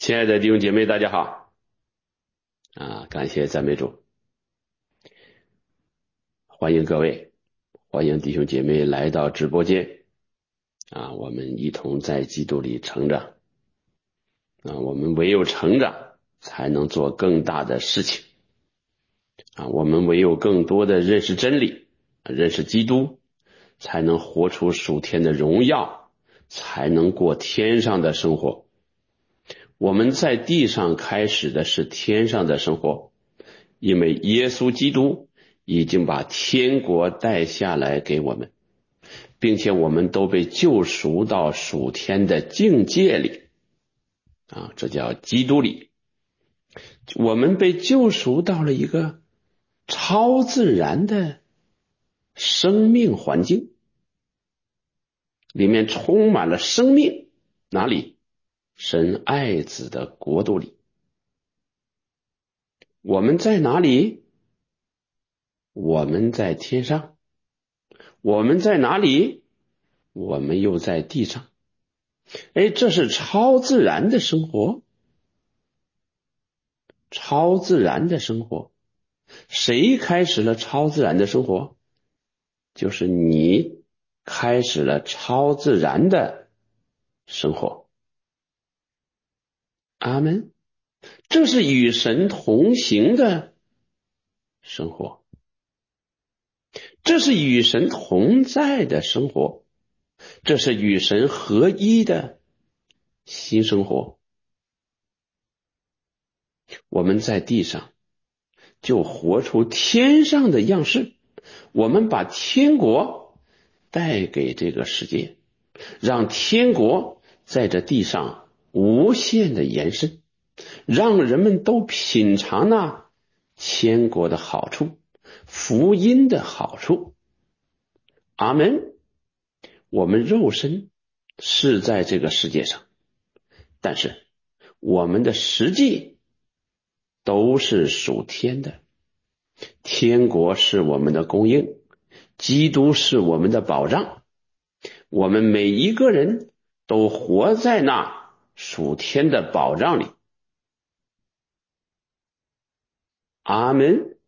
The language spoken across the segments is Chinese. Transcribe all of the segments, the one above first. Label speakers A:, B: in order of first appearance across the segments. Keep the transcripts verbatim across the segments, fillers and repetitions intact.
A: 亲爱的弟兄姐妹，大家好啊！感谢赞美主，欢迎各位，欢迎弟兄姐妹来到直播间啊！我们一同在基督里成长啊！我们唯有成长，才能做更大的事情啊！我们唯有更多的认识真理，认识基督，才能活出属天的荣耀，才能过天上的生活。我们在地上开始的是天上的生活，因为耶稣基督已经把天国带下来给我们，并且我们都被救赎到属天的境界里啊，这叫基督里。我们被救赎到了一个超自然的生命环境，里面充满了生命。哪里？神爱子的国度里。我们在哪里？我们在天上。我们在哪里？我们又在地上。哎，这是超自然的生活，超自然的生活。谁开始了超自然的生活？就是你开始了超自然的生活。阿们。这是与神同行的生活，这是与神同在的生活，这是与神合一的新生活。我们在地上就活出天上的样式，我们把天国带给这个世界，让天国在这地上无限的延伸，让人们都品尝那天国的好处，福音的好处。阿们。我们肉身是在这个世界上，但是我们的实际都是属天的。天国是我们的供应，基督是我们的保障，我们每一个人都活在那属天的保障里。阿们。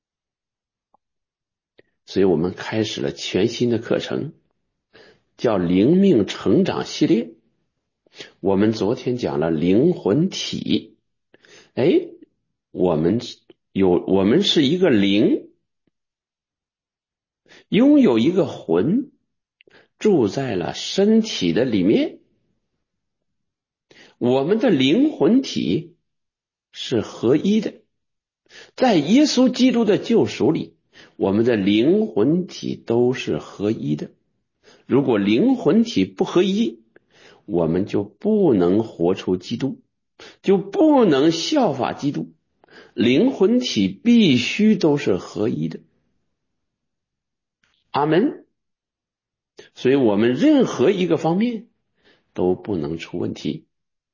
A: 所以我们开始了全新的课程，叫灵命成长系列。我们昨天讲了灵魂体，哎，我们有我们是一个灵，拥有一个魂，住在了身体的里面。我们的灵魂体是合一的，在耶稣基督的救赎里，我们的灵魂体都是合一的。如果灵魂体不合一，我们就不能活出基督，就不能效法基督。灵魂体必须都是合一的。阿们。所以我们任何一个方面都不能出问题。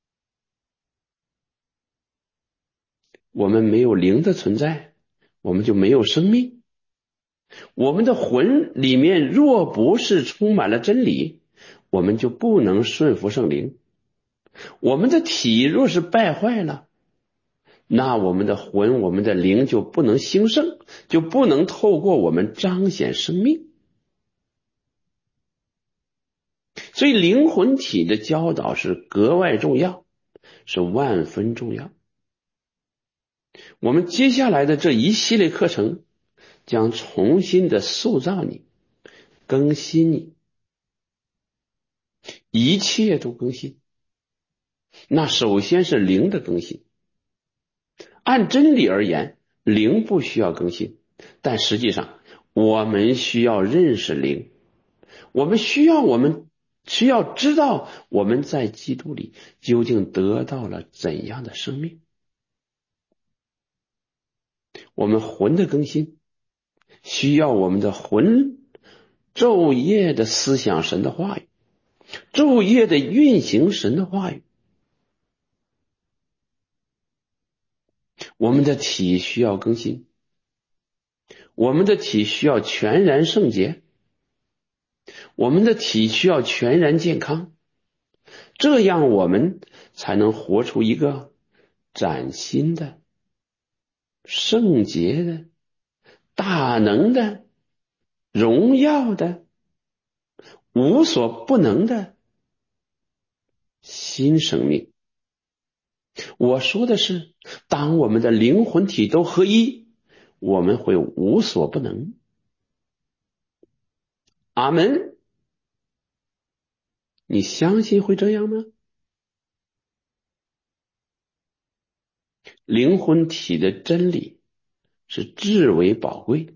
A: 我们没有灵的存在，我们就没有生命。我们的魂里面若不是充满了真理，我们就不能顺服圣灵。我们的体若是败坏了，那我们的魂，我们的灵就不能兴盛，就不能透过我们彰显生命。所以灵魂体的教导是格外重要，是万分重要。我们接下来的这一系列课程将重新的塑造你，更新你，一切都更新。那首先是灵的更新。按真理而言，灵不需要更新，但实际上我们需要认识灵，我们需要我们需要知道我们在基督里究竟得到了怎样的生命。我们魂的更新需要我们的魂昼夜的思想神的话语，昼夜的运行神的话语。我们的体需要更新，我们的体需要全然圣洁，我们的体需要全然健康，这样我们才能活出一个崭新的、圣洁的、大能的、荣耀的、无所不能的新生命。我说的是，当我们的灵魂体都合一，我们会无所不能。阿门。你相信会这样吗？灵魂体的真理是至为宝贵，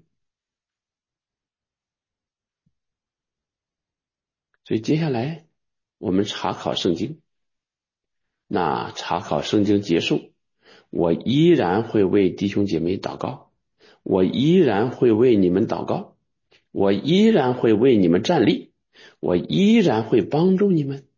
A: 所以接下来我们查考圣经。那查考圣经结束，我依然会为弟兄姐妹祷告，我依然会为你们祷告，我依然会为你们站立，我依然会帮助你们。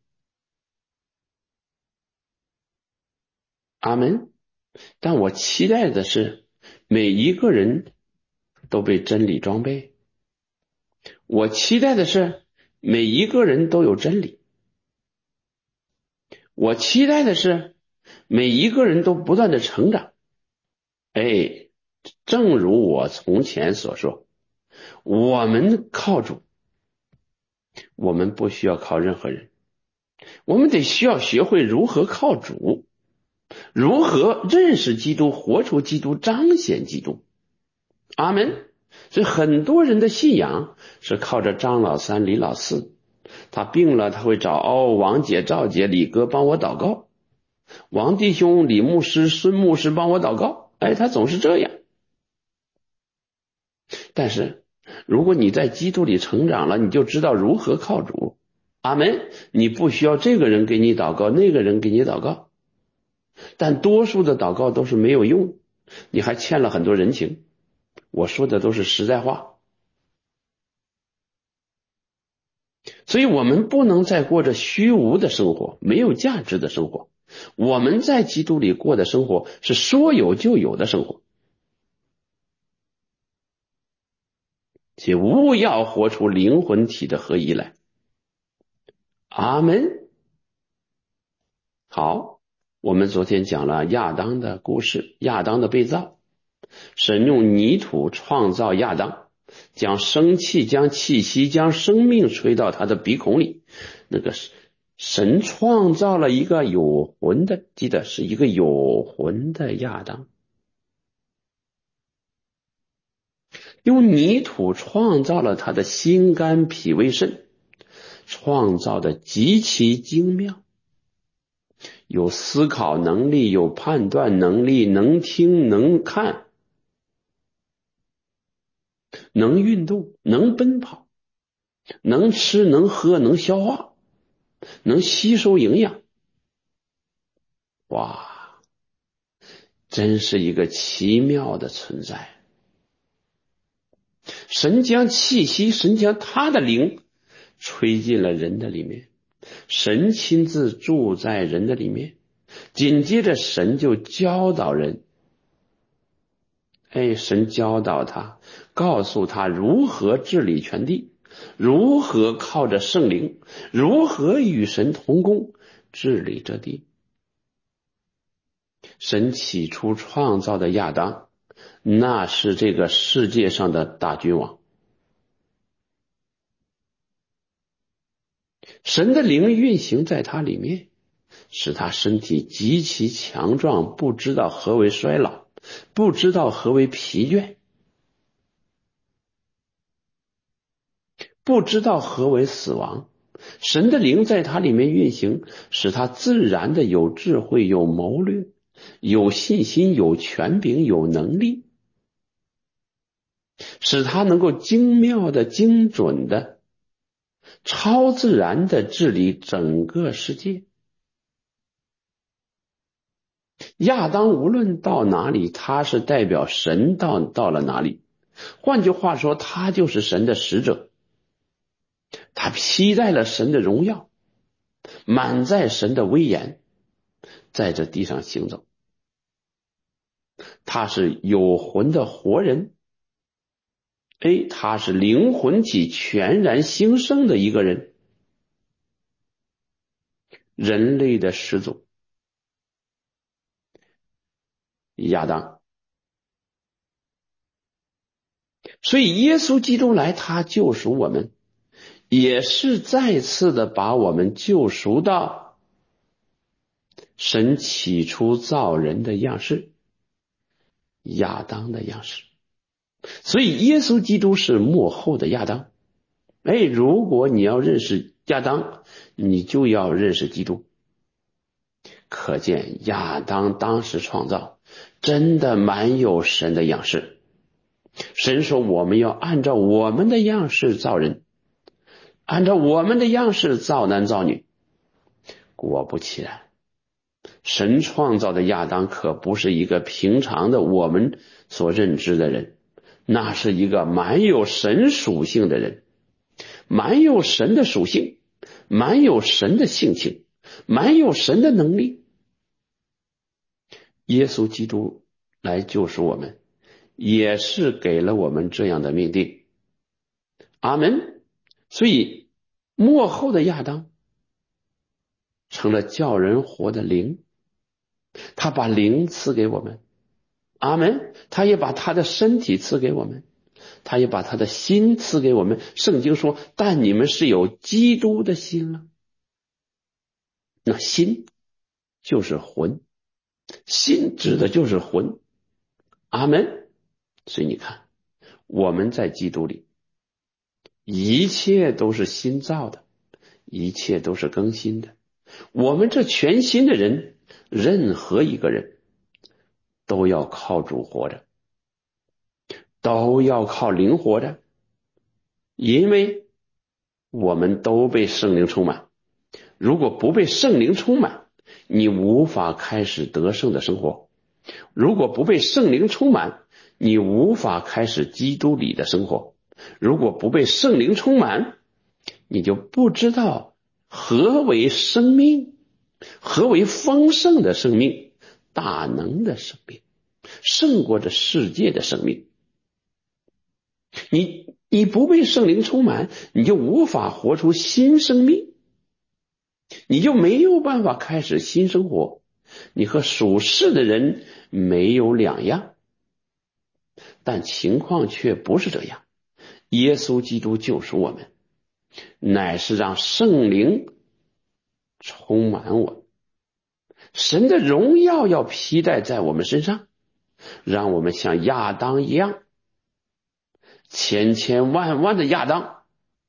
A: 阿门。但我期待的是每一个人都被真理装备，我期待的是每一个人都有真理，我期待的是每一个人都不断的成长。哎，正如我从前所说，我们靠主，我们不需要靠任何人，我们得需要学会如何靠主，如何认识基督，活出基督，彰显基督。阿门。所以很多人的信仰是靠着张老三、李老四，他病了他会找哦王姐、赵姐、李哥帮我祷告，王弟兄、李牧师、孙牧师帮我祷告，哎，他总是这样。但是如果你在基督里成长了，你就知道如何靠主。阿门。你不需要这个人给你祷告，那个人给你祷告，但多数的祷告都是没有用，你还欠了很多人情。我说的都是实在话。所以我们不能再过着虚无的生活，没有价值的生活。我们在基督里过的生活是说有就有的生活，且务要活出灵魂体的合一来。阿门。好，我们昨天讲了亚当的故事，亚当的被造，神用泥土创造亚当，将生气、将气息、将生命吹到他的鼻孔里。那个神创造了一个有魂的，记得是一个有魂的亚当，用泥土创造了他的心肝脾胃肾，创造的极其精妙，有思考能力，有判断能力，能听能看，能运动，能奔跑，能吃能喝能消化，能吸收营养。哇，真是一个奇妙的存在。神将气息，神将他的灵吹进了人的里面，神亲自住在人的里面，紧接着神就教导人，哎，神教导他，告诉他如何治理全地，如何靠着圣灵，如何与神同工治理这地。神起初创造的亚当，那是这个世界上的大君王，神的灵运行在他里面，使他身体极其强壮，不知道何为衰老，不知道何为疲倦，不知道何为死亡。神的灵在他里面运行，使他自然的有智慧，有谋略，有信心，有权柄，有能力，使他能够精妙的、精准的、超自然的治理整个世界。亚当无论到哪里，他是代表神到到了哪里。换句话说，他就是神的使者，他披戴了神的荣耀，满载神的威严，在这地上行走。他是有魂的活人，哎，他是灵魂体全然兴盛的一个人，人类的始祖。 亚当。所以耶稣基督来，他救赎我们，也是再次的把我们救赎到神起初造人的样式，亚当的样式。所以耶稣基督是末后的亚当。哎，如果你要认识亚当，你就要认识基督。可见亚当当时创造真的蛮有神的样式。神说我们要按照我们的样式造人，按照我们的样式造男造女。果不其然，神创造的亚当可不是一个平常的我们所认知的人，那是一个蛮有神属性的人，蛮有神的属性，蛮有神的性情，蛮有神的能力。耶稣基督来救赎我们，也是给了我们这样的命定。阿们。所以末后的亚当成了叫人活的灵，他把灵赐给我们。阿们。他也把他的身体赐给我们，他也把他的心赐给我们。圣经说但你们是有基督的心了。那心就是魂，心指的就是魂。阿们。所以你看我们在基督里一切都是新造的，一切都是更新的。我们这全新的人，任何一个人都要靠主活着，都要靠灵活着，因为我们都被圣灵充满。如果不被圣灵充满，你无法开始得胜的生活。如果不被圣灵充满，你无法开始基督里的生活。如果不被圣灵充满，你就不知道何为生命，何为丰盛的生命，大能的生命，胜过这世界的生命。你你不被圣灵充满，你就无法活出新生命，你就没有办法开始新生活，你和属世的人没有两样。但情况却不是这样，耶稣基督救赎我们，乃是让圣灵充满我们，神的荣耀要披戴在我们身上，让我们像亚当一样，千千万万的亚当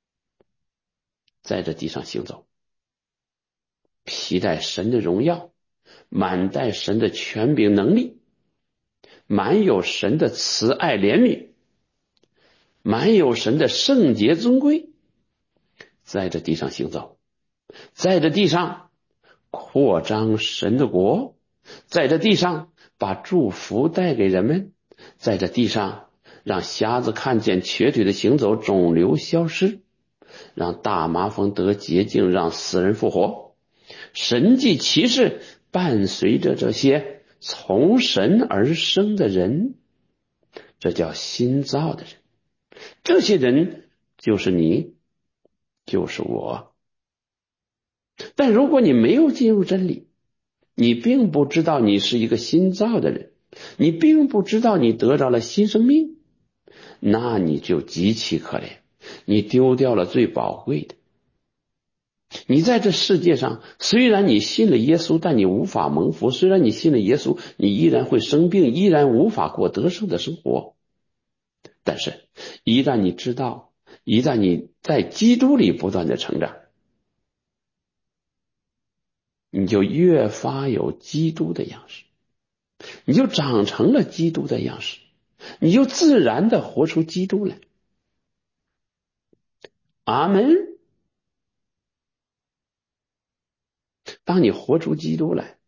A: 在这地上行走，披戴神的荣耀，满带神的权柄能力，满有神的慈爱怜悯，满有神的圣洁尊贵，在这地上行走，在这地上扩张神的国，在这地上把祝福带给人们，在这地上让瞎子看见，瘸腿的行走，肿瘤消失，让大麻风得洁净，让死人复活。神迹奇事伴随着这些从神而生的人，这叫新造的人。这些人就是你，就是我。但如果你没有进入真理，你并不知道你是一个新造的人，你并不知道你得到了新生命，那你就极其可怜，你丢掉了最宝贵的。你在这世界上，虽然你信了耶稣，但你无法蒙福；虽然你信了耶稣，你依然会生病，依然无法过得胜的生活。但是一旦你知道，一旦你在基督里不断的成长，你就越发有基督的样式，你就长成了基督的样式，你就自然的活出基督来。阿们。当你活出基督来，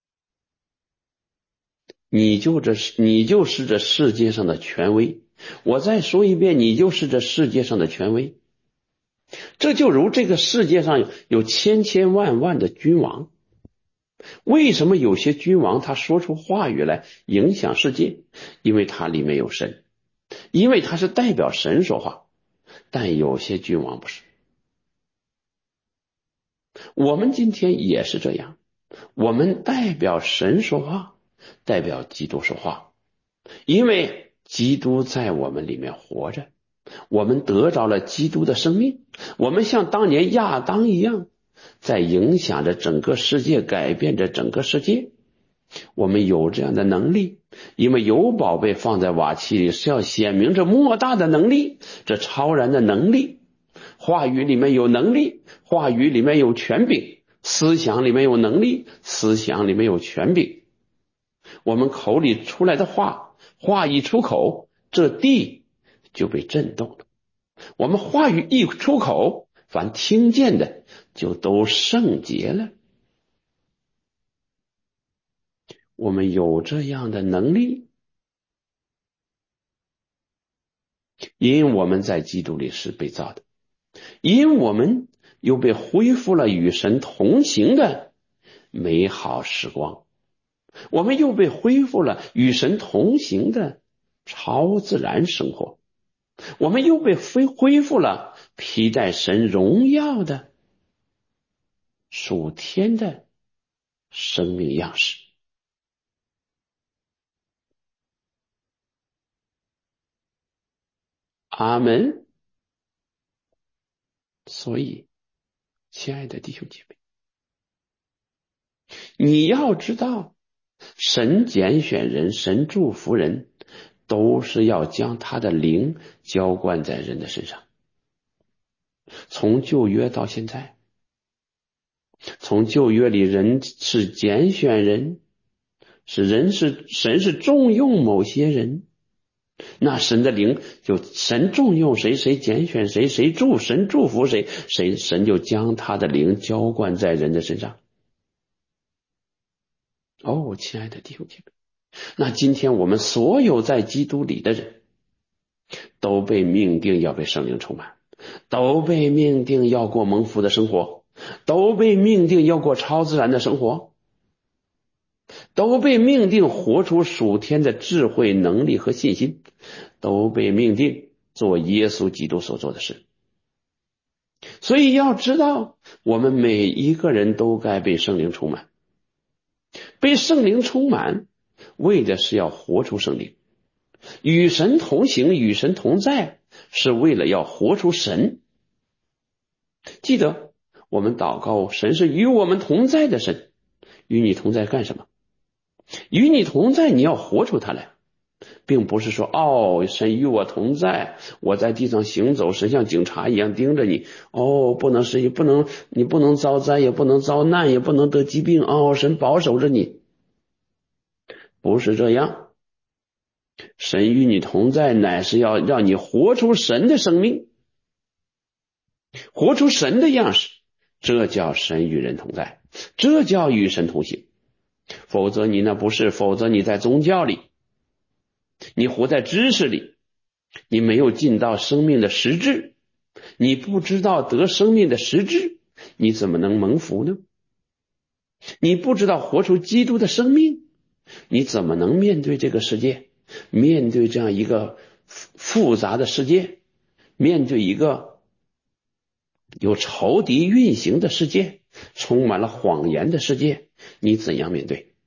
A: 你就这你就是这世界上的权威。我再说一遍，你就是这世界上的权威。这就如这个世界上有千千万万的君王，为什么有些君王他说出话语来影响世界？因为他里面有神，因为他是代表神说话。但有些君王不是。我们今天也是这样，我们代表神说话， 代表基督说话，因为基督在我们里面活着，我们得着了基督的生命，我们像当年亚当一样，在影响着整个世界，改变着整个世界。我们有这样的能力，因为有宝贝放在瓦器里，是要显明这莫大的能力，这超然的能力。话语里面有能力，话语里面有权柄，思想里面有能力，思想里面有权柄。我们口里出来的话，话一出口，这地就被震动了。我们话语一出口，凡听见的就都圣洁了。我们有这样的能力，因我们在基督里是被造的，因我们又被恢复了与神同行的美好时光，我们又被恢复了与神同行的超自然生活，我们又被恢恢复了披戴神荣耀的属天的生命样式。阿门。所以亲爱的弟兄姐妹，你要知道，神拣选人，神祝福人，都是要将他的灵浇灌在人的身上。从旧约到现在，从旧约里人是拣选人，是人是神是重用某些人，那神的灵就神重用谁，谁拣选谁，谁祝神祝福谁，谁神就将他的灵浇灌在人的身上。哦，亲爱的弟兄姐妹，那今天我们所有在基督里的人，都被命定要被圣灵充满，都被命定要过蒙福的生活，都被命定要过超自然的生活，都被命定活出属天的智慧、能力和信心，都被命定做耶稣基督所做的事。所以要知道，我们每一个人都该被圣灵充满，被圣灵充满，为的是要活出圣灵。与神同行，与神同在，是为了要活出神。记得我们祷告，神是与我们同在的神。与你同在干什么？与你同在，你要活出他来，并不是说哦，神与我同在，我在地上行走，神像警察一样盯着你。哦，不能失忆，不能你不能遭灾，也不能遭难，也不能得疾病。哦，神保守着你，不是这样。神与你同在，乃是要让你活出神的生命，活出神的样式，这叫神与人同在，这叫与神同行。否则你那不是，否则你在宗教里，你活在知识里，你没有尽到生命的实质，你不知道得生命的实质，你怎么能蒙福呢？你不知道活出基督的生命，你怎么能面对这个世界，面对这样一个复杂的世界，面对一个有仇敌运行的世界，充满了谎言的世界，你怎样面对？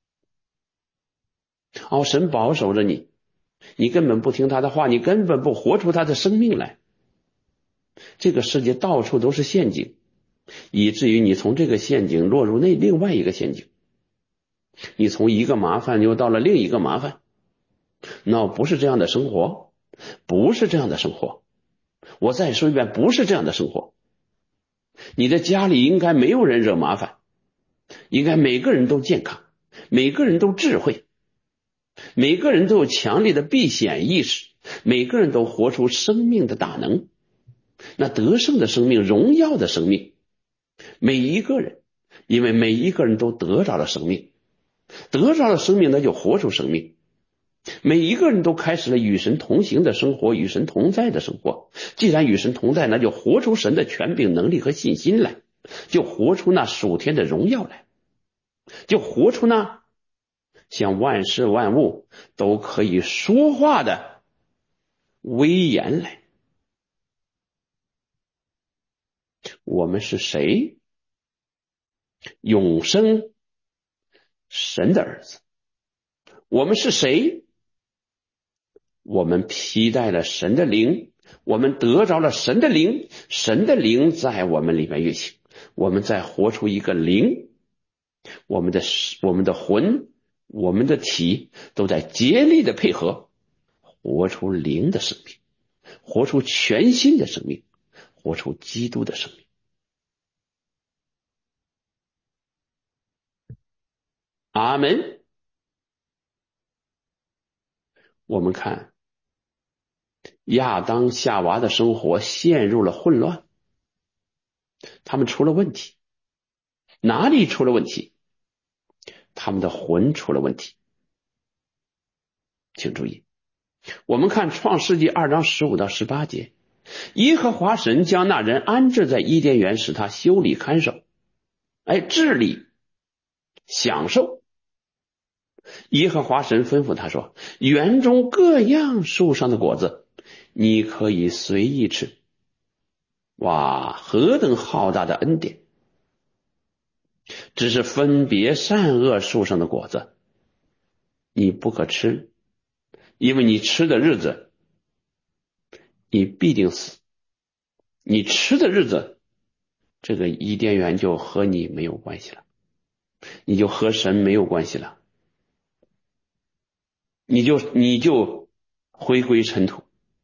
A: 哦，神保守着你，你根本不听他的话，你根本不活出他的生命来。这个世界到处都是陷阱，以至于你从这个陷阱落入那另外一个陷阱，你从一个麻烦又到了另一个麻烦。那不是这样的生活，不是这样的生活。我再说一遍，不是这样的生活。你的家里应该没有人惹麻烦，应该每个人都健康，每个人都智慧，每个人都有强烈的避险意识，每个人都活出生命的大能，那得胜的生命，荣耀的生命。每一个人，因为每一个人都得着了生命，得着了生命，那就活出生命。每一个人都开始了与神同行的生活，与神同在的生活。既然与神同在，那就活出神的权柄、能力和信心来，就活出那属天的荣耀来，就活出那像万事万物都可以说话的威严来。我们是谁？永生神的儿子， 我们是谁？我们披戴了神的灵，我们得着了神的灵，神的灵在我们里面运行，我们再活出一个灵，我们的我们的魂，我们的体都在竭力的配合，活出灵的生命，活出全新的生命，活出基督的生命。阿门。我们看亚当夏娃的生活陷入了混乱，他们出了问题。哪里出了问题？他们的魂出了问题。请注意，我们看创世纪二章十五到十八节，耶和华神将那人安置在伊甸园，使他修理看守，哎，治理享受。耶和华神吩咐他说，园中各样树上的果子你可以随意吃。哇，何等浩大的恩典！只是分别善恶树上的果子你不可吃，因为你吃的日子你必定死。你吃的日子，这个伊甸园就和你没有关系了，你就和神没有关系了，你就你就回归尘土，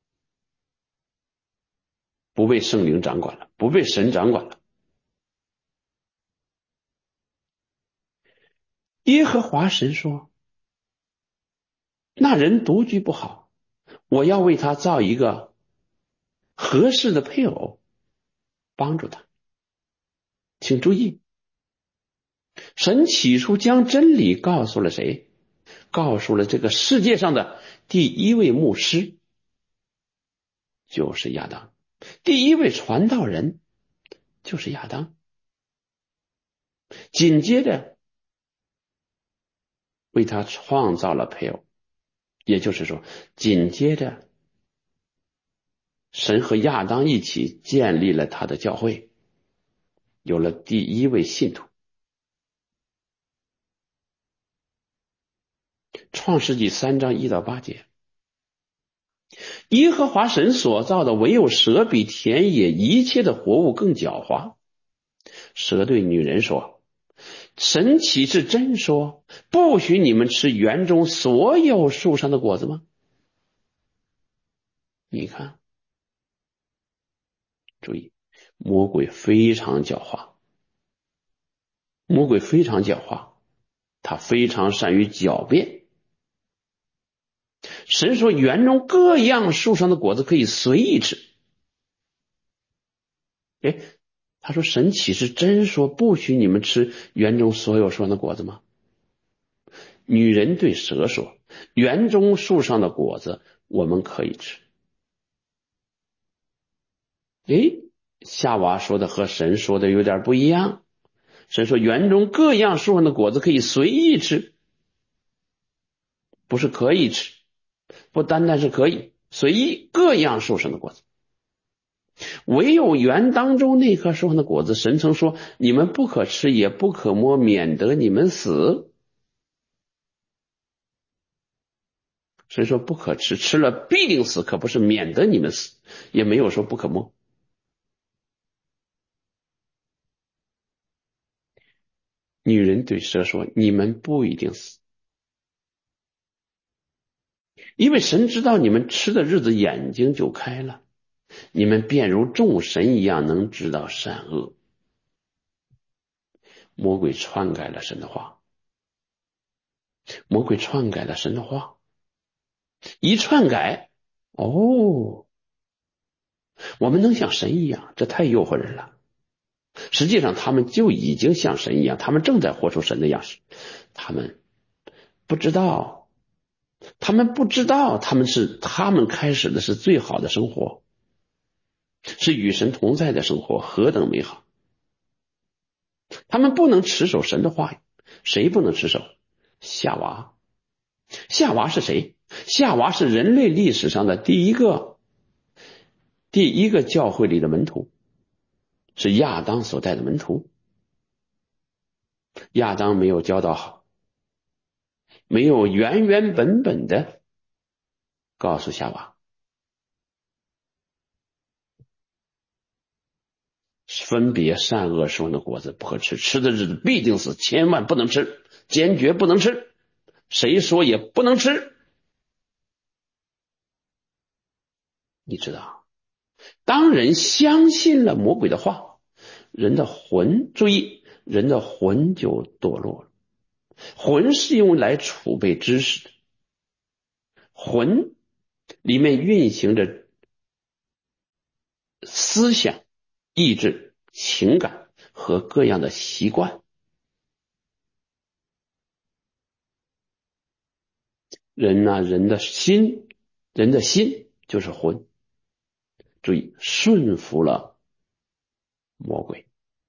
A: 不被圣灵掌管了，不被神掌管了。耶和华神说，那人独居不好，我要为他造一个合适的配偶，帮助他。请注意，神起初将真理告诉了谁？告诉了这个世界上的第一位牧师，就是亚当。第一位传道人就是亚当。紧接着为他创造了配偶，也就是说，紧接着神和亚当一起建立了他的教会，有了第一位信徒。创世纪三章一到八节，耶和华神所造的唯有蛇比田野一切的活物更狡猾。蛇对女人说，神岂是真说不许你们吃园中所有树上的果子吗？你看，注意，魔鬼非常狡猾，魔鬼非常狡猾，他非常善于狡辩。神说园中各样树上的果子可以随意吃。诶，他说神岂是真说不许你们吃园中所有树上的果子吗？女人对蛇说，园中树上的果子我们可以吃。诶，夏娃说的和神说的有点不一样。神说园中各样树上的果子可以随意吃，不是可以吃，不单单是可以，随意各样树上的果子。唯有园当中那棵树上的果子，神曾说你们不可吃也不可摸，免得你们死。神说不可吃，吃了必定死，可不是免得你们死，也没有说不可摸。女人对蛇说，你们不一定死，因为神知道你们吃的日子眼睛就开了，你们便如众神一样能知道善恶。魔鬼篡改了神的话，魔鬼篡改了神的话，一篡改，哦，我们能像神一样，这太诱惑人了。实际上他们就已经像神一样，他们正在活出神的样式，他们不知道，他们不知道他们是他们开始的是最好的生活，是与神同在的生活，何等美好。他们不能持守神的话语，谁不能持守？夏娃。夏娃是谁？夏娃是人类历史上的第一个第一个教会里的门徒，是亚当所带的门徒。亚当没有教导好， 没有原原本本的告诉夏娃，分别善恶树的果子不可吃，吃的日子必定死，千万不能吃，坚决不能吃，谁说也不能吃。你知道，当人相信了魔鬼的话，人的魂，注意，人的魂就堕落了。魂是用来储备知识的，魂里面运行着思想、意志、情感和各样的习惯。人呢、啊，人的心，人的心就是魂。注意，顺服了魔鬼，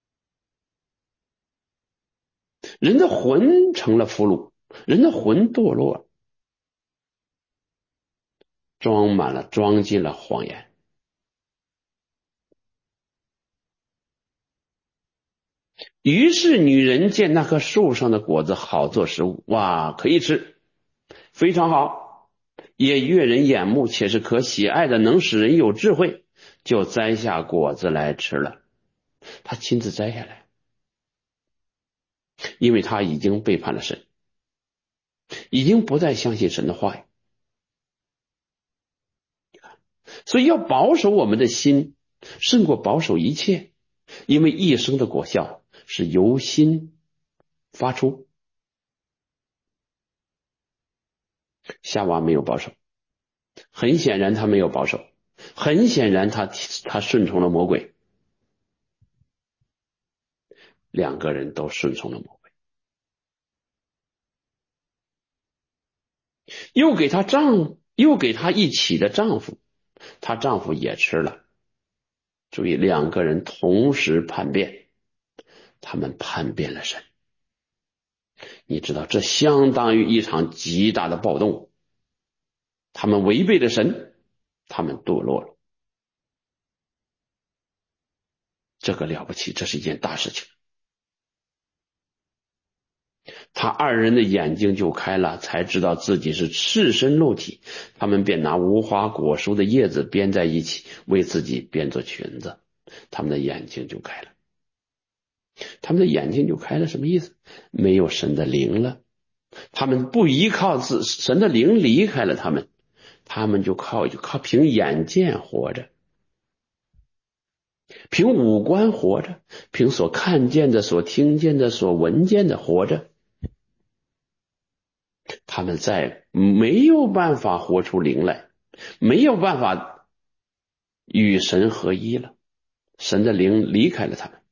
A: 人的魂成了俘虏，人的魂堕落了，装满了，装进了谎言。于是女人见那棵树上的果子好做食物，哇，可以吃，非常好，也悦人眼目，且是可喜爱的，能使人有智慧，就摘下果子来吃了。他亲自摘下来，因为他已经背叛了神，已经不再相信神的话语，所以要保守我们的心胜过保守一切，因为一生的果效是由心发出。夏娃没有保守，很显然他没有保守，很显然他他顺从了魔鬼，两个人都顺从了魔鬼，又给她丈又给她一起的丈夫，她丈夫也吃了。注意，两个人同时叛变，他们叛变了神。你知道，这相当于一场极大的暴动，他们违背了神，他们堕落了。这个了不起，这是一件大事情。他二人的眼睛就开了，才知道自己是赤身露体，他们便拿无花果树的叶子编在一起，为自己编做裙子。他们的眼睛就开了，他们的眼睛就开了，什么意思？没有神的灵了，他们不依靠自神的灵离开了他们，他们就靠就靠凭眼见活着，凭五官活着，凭所看见的、所听见的、所闻见的活着。他们再没有办法活出灵来，没有办法与神合一了，神的灵离开了他们，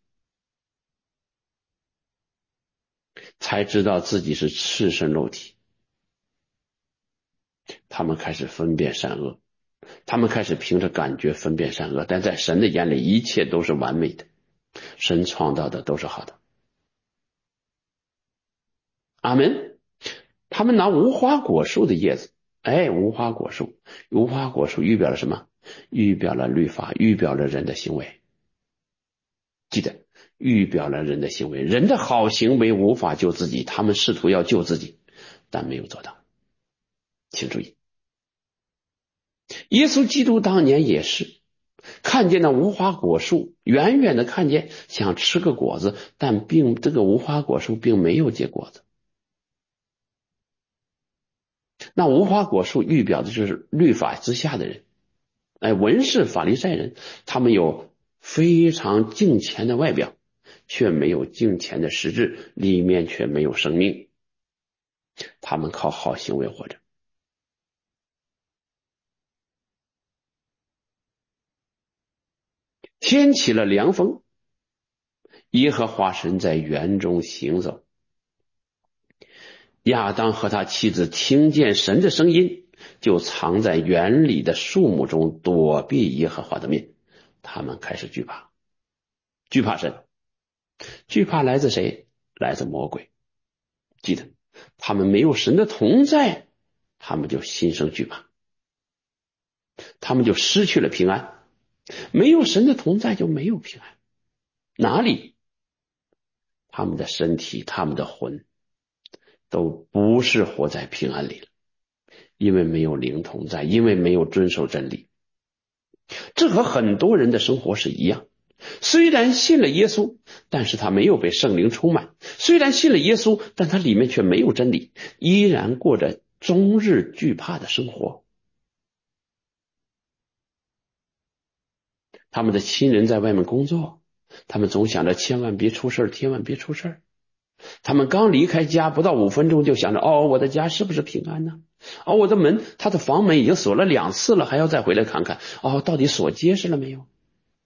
A: 才知道自己是赤身肉体。他们开始分辨善恶，他们开始凭着感觉分辨善恶，但在神的眼里一切都是完美的，神创造的都是好的。阿们。他们拿无花果树的叶子，哎，无花果树，无花果树预表了什么？预表了律法，预表了人的行为。记得，预表了人的行为，人的好行为无法救自己，他们试图要救自己，但没有做到。请注意，耶稣基督当年也是看见那无花果树，远远的看见，想吃个果子，但并这个无花果树并没有结果子。那无花果树预表的就是律法之下的人，哎，文士法利赛人，他们有非常敬虔的外表，却没有敬虔的实质，里面却没有生命，他们靠好行为活着。天起了凉风，耶和华神在园中行走，亚当和他妻子听见神的声音，就藏在园里的树木中，躲避耶和华的面。他们开始惧怕，惧怕神，惧怕来自谁？来自魔鬼。记得，他们没有神的同在，他们就心生惧怕，他们就失去了平安。没有神的同在就没有平安，哪里？他们的身体，他们的魂都不是活在平安里了，因为没有灵同在，因为没有遵守真理。这和很多人的生活是一样，虽然信了耶稣，但是他没有被圣灵充满，虽然信了耶稣，但他里面却没有真理，依然过着终日惧怕的生活。他们的亲人在外面工作，他们总想着千万别出事，千万别出事。他们刚离开家不到五分钟，就想着哦，我的家是不是平安呢？哦，我的门，他的房门已经锁了两次了，还要再回来看看，哦，到底锁结实了没有？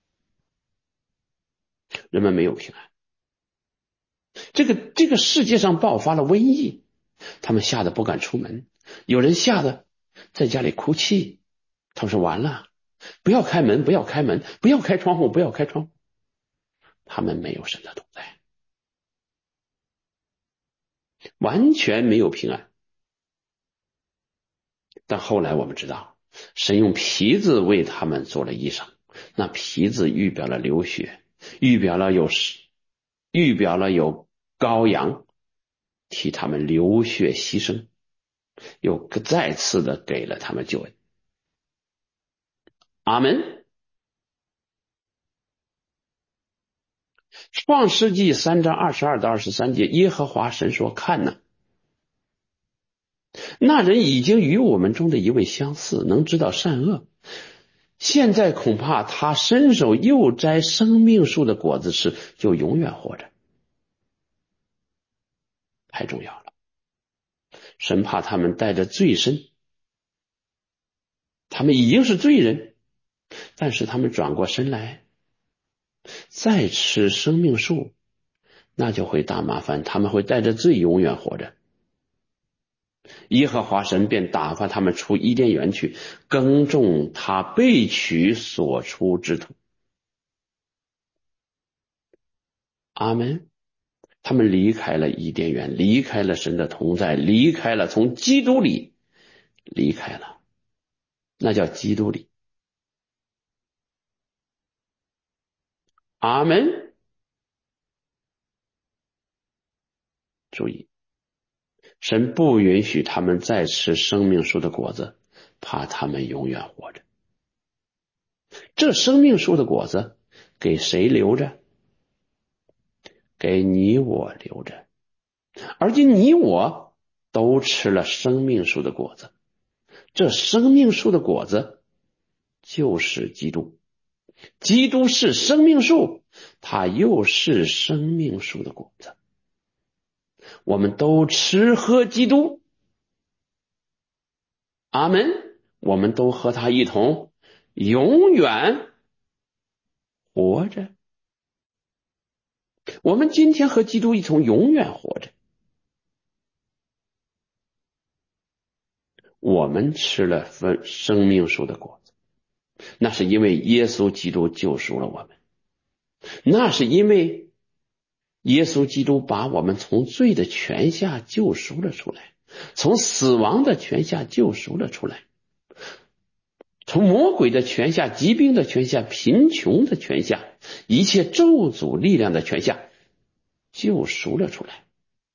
A: 人们没有平安。这个这个世界上爆发了瘟疫，他们吓得不敢出门，有人吓得在家里哭泣。他们说完了，不要开门，不要开门，不要开窗户，不要开窗户。他们没有神的同在，完全没有平安。但后来我们知道，神用皮子为他们做了衣裳，那皮子预表了流血，预表了有预表了有羔羊替他们流血牺牲，又再次的给了他们救恩。阿门。创世纪三章二十二到二十三节，耶和华神说：看哪，那人已经与我们中的一位相似，能知道善恶。现在恐怕他伸手又摘生命树的果子吃，就永远活着。太重要了，神怕他们带着罪身，他们已经是罪人，但是他们转过身来再吃生命树，那就会大麻烦，他们会带着罪永远活着。耶和华神便打发他们出伊甸园去，耕种他被取所出之土。阿门。他们离开了伊甸园，离开了神的同在，离开了从基督里离开了，那叫基督里。阿门。注意，神不允许他们再吃生命树的果子，怕他们永远活着。这生命树的果子给谁留着？给你我留着。而今你我都吃了生命树的果子，这生命树的果子就是基督。基督是生命树，它又是生命树的果子。我们都吃喝基督。阿门。我们都和他一同永远活着。我们今天和基督一同永远活着。我们吃了分生命树的果子，那是因为耶稣基督救赎了我们，那是因为耶稣基督把我们从罪的权下救赎了出来，从死亡的权下救赎了出来，从魔鬼的权下、疾病的权下、贫穷的权下、一切咒诅力量的权下救赎了出来。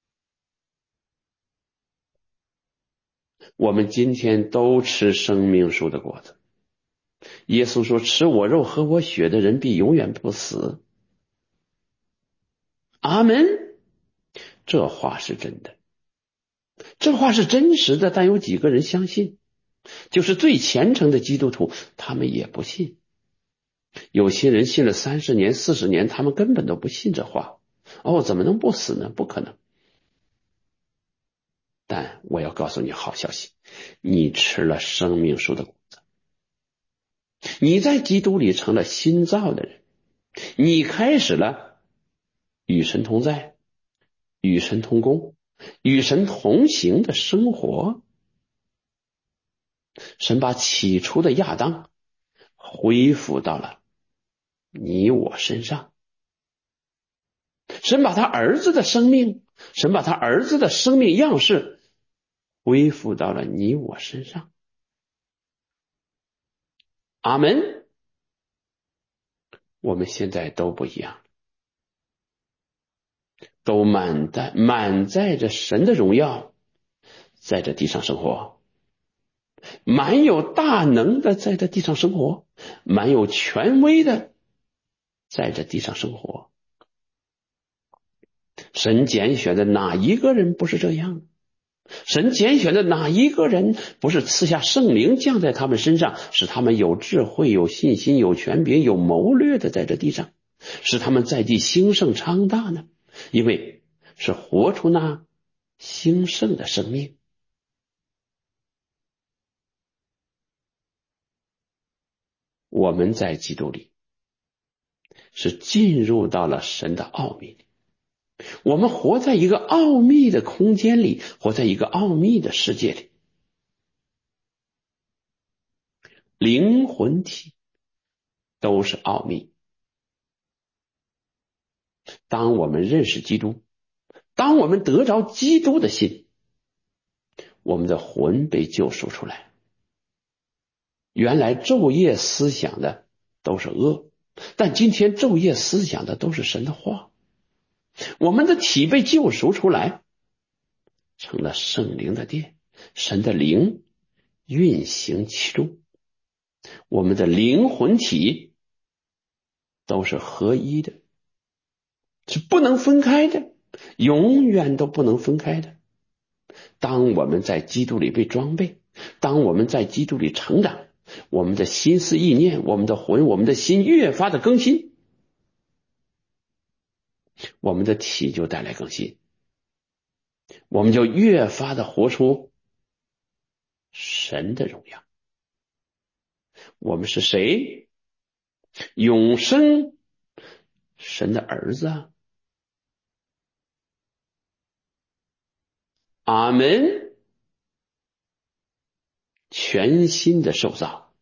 A: 我们今天都吃生命树的果子。耶稣说，吃我肉喝我血的人必永远不死。阿门。这话是真的，这话是真实的，但有几个人相信？就是最虔诚的基督徒，他们也不信。有些人信了三十年、四十年，他们根本都不信这话。哦，怎么能不死呢？不可能。但我要告诉你好消息，你吃了生命树的果子，你在基督里成了新造的人，你开始了与神同在、与神同工、与神同行的生活。神把起初的亚当恢复到了你我身上，神把他儿子的生命，神把他儿子的生命样式恢复到了你我身上。阿门。我们现在都不一样，都满载满载着神的荣耀， 在这地上生活，满有大能的在这地上生活，满有权威的在这地上生活。神拣选的哪一个人不是这样？神拣选的哪一个人不是赐下圣灵降在他们身上，使他们有智慧、有信心、有权柄、有谋略的在这地上，使他们在地兴盛昌大呢？因为是活出那兴盛的生命。我们在基督里是进入到了神的奥秘里，我们活在一个奥秘的空间里，活在一个奥秘的世界里。灵魂体都是奥秘。当我们认识基督，当我们得着基督的心，我们的魂被救赎出来。原来昼夜思想的都是恶，但今天昼夜思想的都是神的话。我们的体被救赎出来，成了圣灵的殿，神的灵运行其中，我们的灵魂体都是合一的，是不能分开的，永远都不能分开的。当我们在基督里被装备，当我们在基督里成长，我们的心思意念，我们的魂，我们的心越发的更新，我们的体就带来更新，我们就越发的活出神的荣耀。我们是谁？永生神的儿子啊！阿们。全新的受造，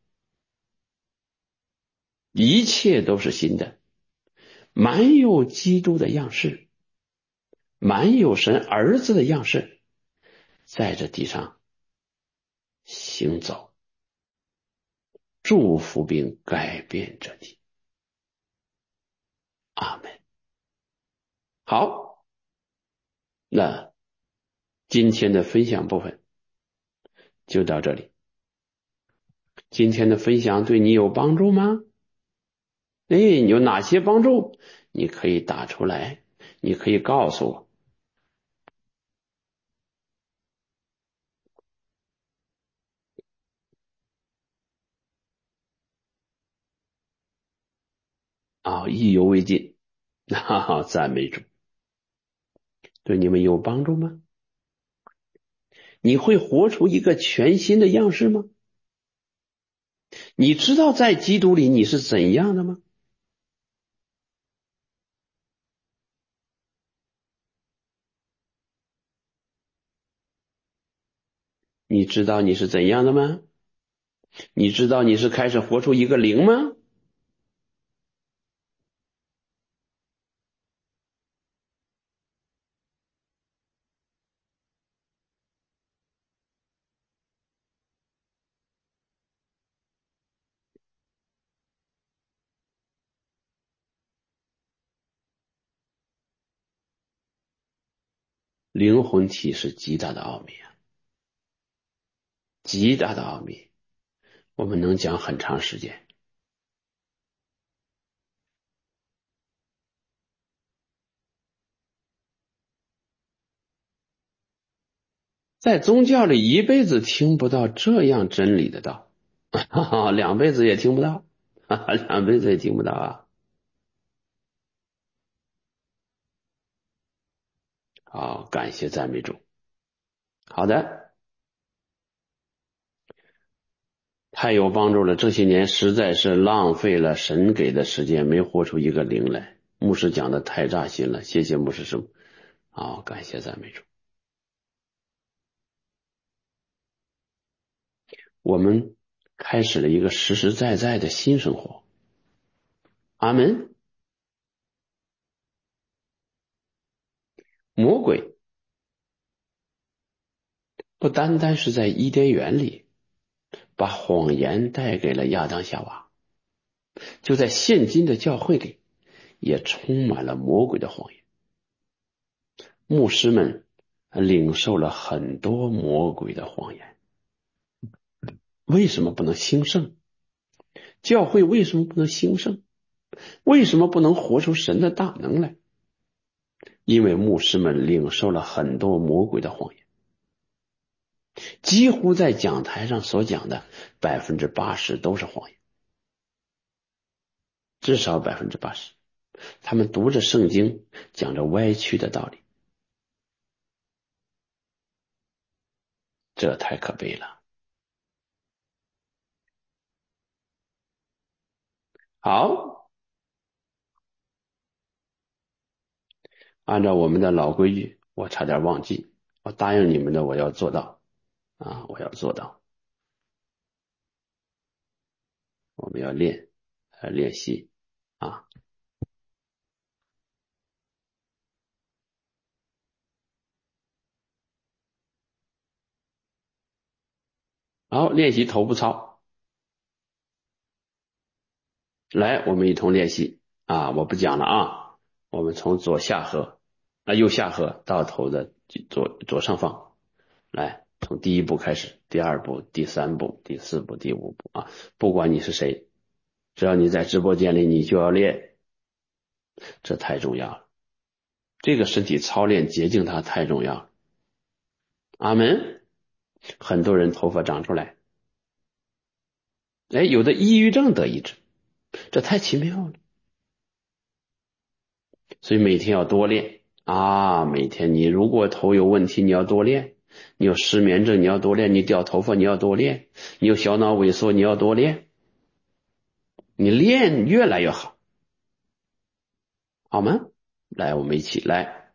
A: 一切都是新的，满有基督的样式，满有神儿子的样式，在这地上行走，祝福并改变这地。阿们。好，那今天的分享部分就到这里。今天的分享对你有帮助吗？哎，你有哪些帮助？你可以打出来，你可以告诉我。啊，意犹未尽，哈哈，赞美主。对你们有帮助吗？你会活出一个全新的样式吗？你知道在基督里你是怎样的吗？你知道你是怎样的吗？你知道你是开始活出一个灵吗？灵魂体是极大的奥秘啊，极大的奥秘，我们能讲很长时间。在宗教里一辈子听不到这样真理的道，哈哈，两辈子也听不到，哈哈，两辈子也听不到啊。好，感谢赞美主。好的，太有帮助了。这些年实在是浪费了神给的时间，没活出一个灵来。牧师讲的太扎心了，谢谢牧师师母。好，感谢赞美主。我们开始了一个实实在在的新生活。阿门。魔鬼不单单是在伊甸园里把谎言带给了亚当夏娃，就在现今的教会里也充满了魔鬼的谎言。牧师们领受了很多魔鬼的谎言。为什么不能兴盛？教会为什么不能兴盛？为什么不能活出神的大能来？因为牧师们领受了很多魔鬼的谎言，几乎在讲台上所讲的百分之八十都是谎言，至少百分之八十。他们读着圣经，讲着歪曲的道理，这太可悲了。好，按照我们的老规矩，我差点忘记，我答应你们的，我要做到啊，我要做到。我们要练，呃，练习啊。好，练习头部操。来，我们一同练习啊！我不讲了啊，我们从左下颌啊右下颌到头的左左上方，来，从第一步开始，第二步、第三步、第四步、第五步啊！不管你是谁，只要你在直播间里，你就要练，这太重要了。这个身体操练洁净它太重要了。阿门。很多人头发长出来，哎，有的抑郁症得医治，这太奇妙了。所以每天要多练啊！每天你如果头有问题，你要多练；你有失眠症，你要多练；你掉头发，你要多练；你有小脑萎缩，你要多练。你练越来越好，好吗？来，我们一起来，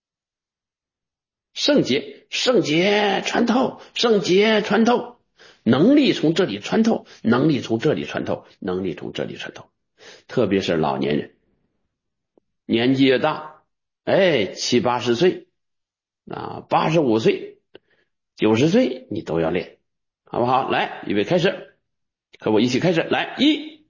A: 圣洁，圣洁穿透，圣洁穿透，能力从这里穿透，能力从这里穿透，能力从这里穿透。特别是老年人，年纪越大，哎，七八十岁啊，八十五岁。九十岁你都要练，好不好？来，预备开始，和我一起开始，来，一、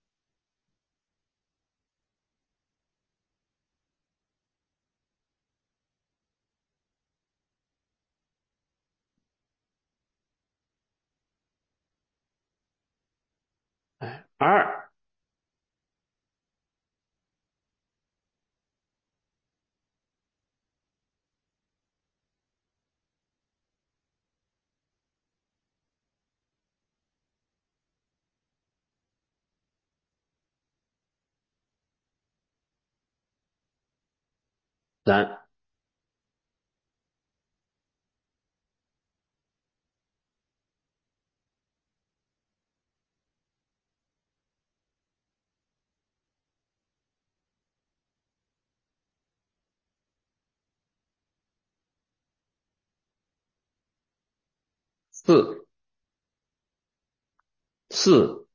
A: 哎，二、三、四、四，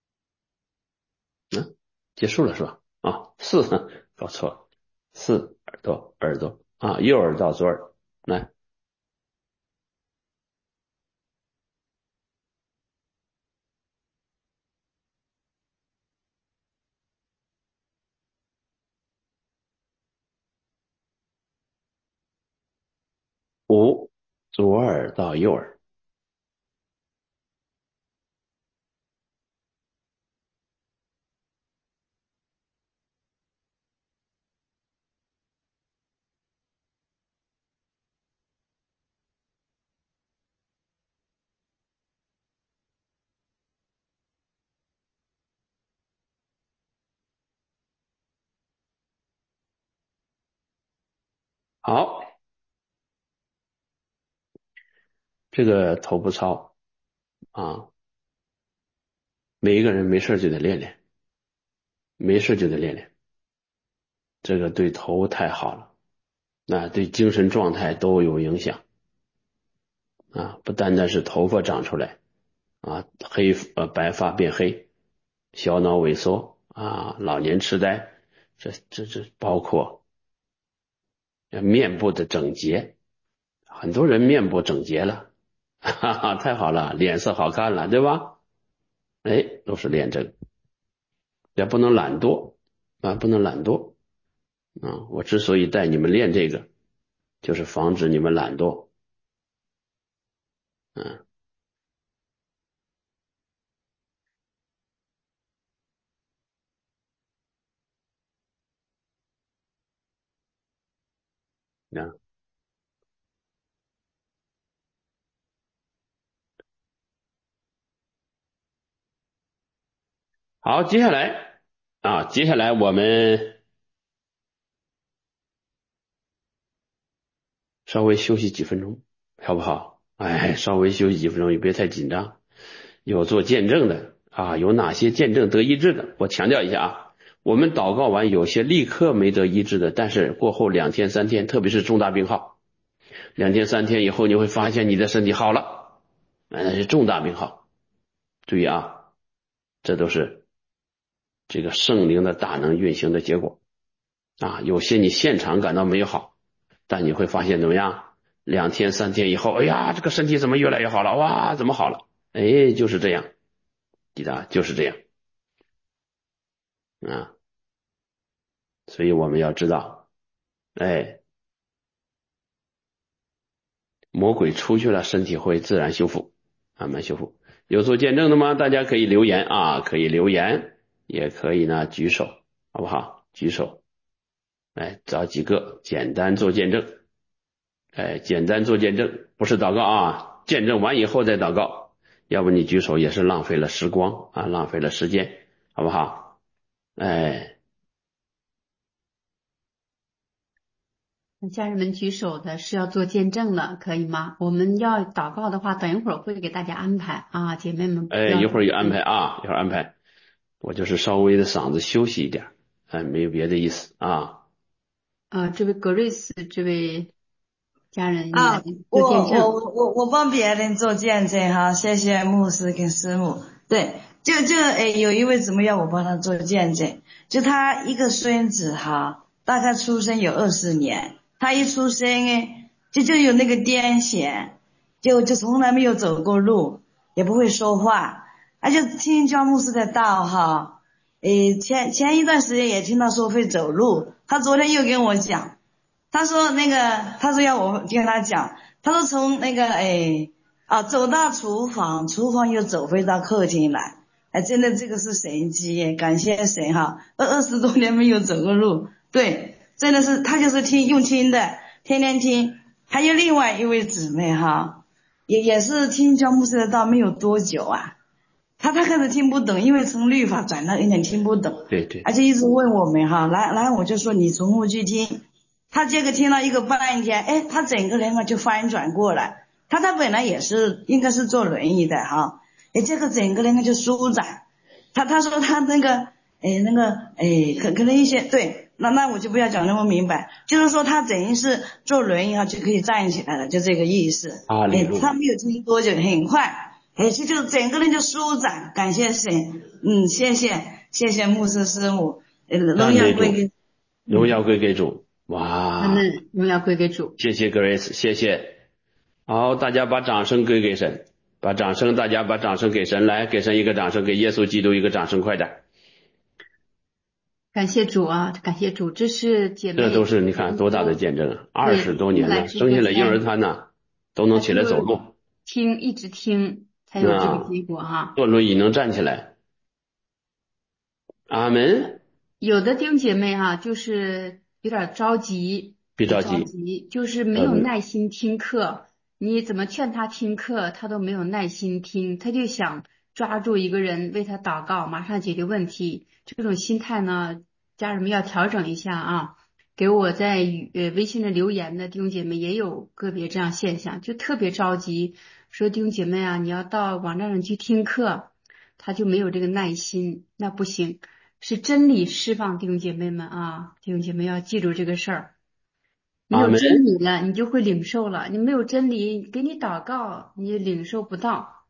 A: 嗯，结束了是吧？啊，四，搞错了，四耳朵耳朵啊，右耳到左耳，来，五，左耳到右耳，好，这个头部操啊，每一个人没事就得练练，没事就得练练，这个对头太好了，那对精神状态都有影响。啊，不单单是头发长出来啊，黑呃白发变黑，小脑萎缩啊，老年痴呆，这这这包括面部的整洁，很多人面部整洁了，哈哈，太好了，脸色好看了，对吧？哎，都是练这个，也不能懒惰啊，不能懒惰啊。我之所以带你们练这个， 就是防止你们懒惰。嗯，那好，接下来啊，接下来我们稍微休息几分钟，好不好？哎，稍微休息几分钟，也别太紧张。有做见证的啊，有哪些见证得医治的？我强调一下啊，我们祷告完，有些立刻没得医治的，但是过后两天三天，特别是重大病号，两天三天以后，你会发现你的身体好了，哎，那是重大病号。注意啊，这都是这个圣灵的大能运行的结果啊。有些你现场感到没有好，但你会发现怎么样？两天三天以后，哎呀，这个身体怎么越来越好了？哇，怎么好了？哎，就是这样，记得啊，就是这样啊。所以我们要知道，哎，魔鬼出去了，身体会自然修复，慢慢修复。有做见证的吗？大家可以留言啊，可以留言，也可以呢举手，好不好？举手，来找几个简单做见证，哎，简单做见证，不是祷告啊，见证完以后再祷告，要不你举手也是浪费了时光啊，浪费了时间，好不好？哎，
B: 家人们举手的是要做见证了，可以吗？我们要祷告的话，等一会儿会给大家安排啊，姐妹们不
A: 哎，
B: 要
A: 一会儿有安排啊，一会儿安排。我就是稍微的嗓子休息一点，哎，没有别的意思啊。
B: 呃，这位格瑞斯这位家人，你来
C: 啊，
B: 做见
C: 我我
B: 证。
C: 我我帮别人做见证哈，谢谢牧师跟师母。对，就就诶，有一位姊妹要我帮他做见证，就他一个孙子哈，大概出生有二十年，他一出生诶，就就有那个癫痫，就就从来没有走过路，也不会说话，他就听教牧师的道哈，诶，前前一段时间也听到说会走路，他昨天又跟我讲。他说那个，他说要我跟他讲，他说从那个哎啊走到厨房，厨房又走回到客厅来，哎，真的这个是神迹耶，感谢神哈，二二十多年没有走过路，对，真的是他就是听用听的，天天听。还有另外一位姊妹哈，也也是听教牧师的道没有多久啊，他他开始听不懂，因为从律法转到有点听不懂，
A: 对对，
C: 而且一直问我们哈，来来我就说你重复去听。他这个听了一个半天，哎，他整个人啊就翻转过来。他他本来也是应该是坐轮椅的哈，哎，这个整个人啊就舒展。他他说他那个，哎那个，哎可可能一些对，那那我就不要讲那么明白，就是说他等于是坐轮椅啊就可以站起来了，就这个意思。哎，
A: 阿里路亚，
C: 他没有听多久，很快，哎，这就整个人就舒展，感谢神，嗯，谢谢谢谢牧师师母，呃荣
A: 赞美主，
C: 耀归给，嗯。
A: 荣耀归给主。
B: 咱
A: 哇，
B: 们荣耀归给主。
A: 谢谢 Grace，谢谢。好，大家把掌声归给神，把掌声，大家把掌声给神，来，给神一个掌声，给耶稣基督一个掌声，快点。
B: 感谢主啊，感谢主，这是姐妹
A: 这都是你看多大的
B: 从
A: 见证啊！二十
B: 对进来
A: 多年了，
B: 直播
A: 生下来婴儿
B: 间，
A: 瘫呐，都能
B: 她就
A: 起来走路，
B: 听一直听，才有这个
A: 那
B: 结果哈。
A: 坐轮椅能站起来。阿门。
B: 有的弟兄姐妹哈、就是有点着急，也
A: 别着急，
B: 着急，就是没有
A: 着急。
B: 耐心听课。你怎么劝他听课，他都没有耐心听，他就想抓住一个人为他祷告，马上解决问题。这种心态呢，家人们要调整一下啊。给我在语呃微信的留言的弟兄姐妹也有个别这样现象，就特别着急，说弟兄姐妹啊，你要到网站上去听课，他就没有这个耐心，那不行。是真理释放弟兄姐妹们啊，弟兄姐妹要记住这个事儿。你有
A: 阿门。
B: 真理了，你就会领受了；你没有真理，给你祷告，你也领受不到。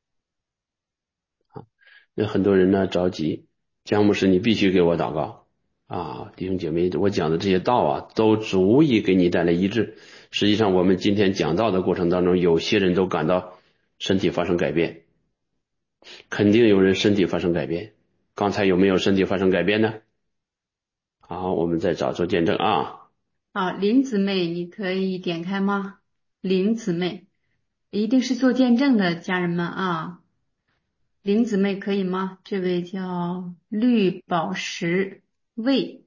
A: 那很多人呢着急，姜牧师你必须给我祷告啊，弟兄姐妹，我讲的这些道啊，都足以给你带来医治。实际上，我们今天讲道的过程当中，有些人都感到身体发生改变，肯定有人身体发生改变。刚才有没有身体发生改变呢？好，我们再找做见证啊。
B: 啊，林姊妹，你可以点开吗？林姊妹，一定是做见证的家人们啊。林姊妹可以吗？这位叫绿宝石魏，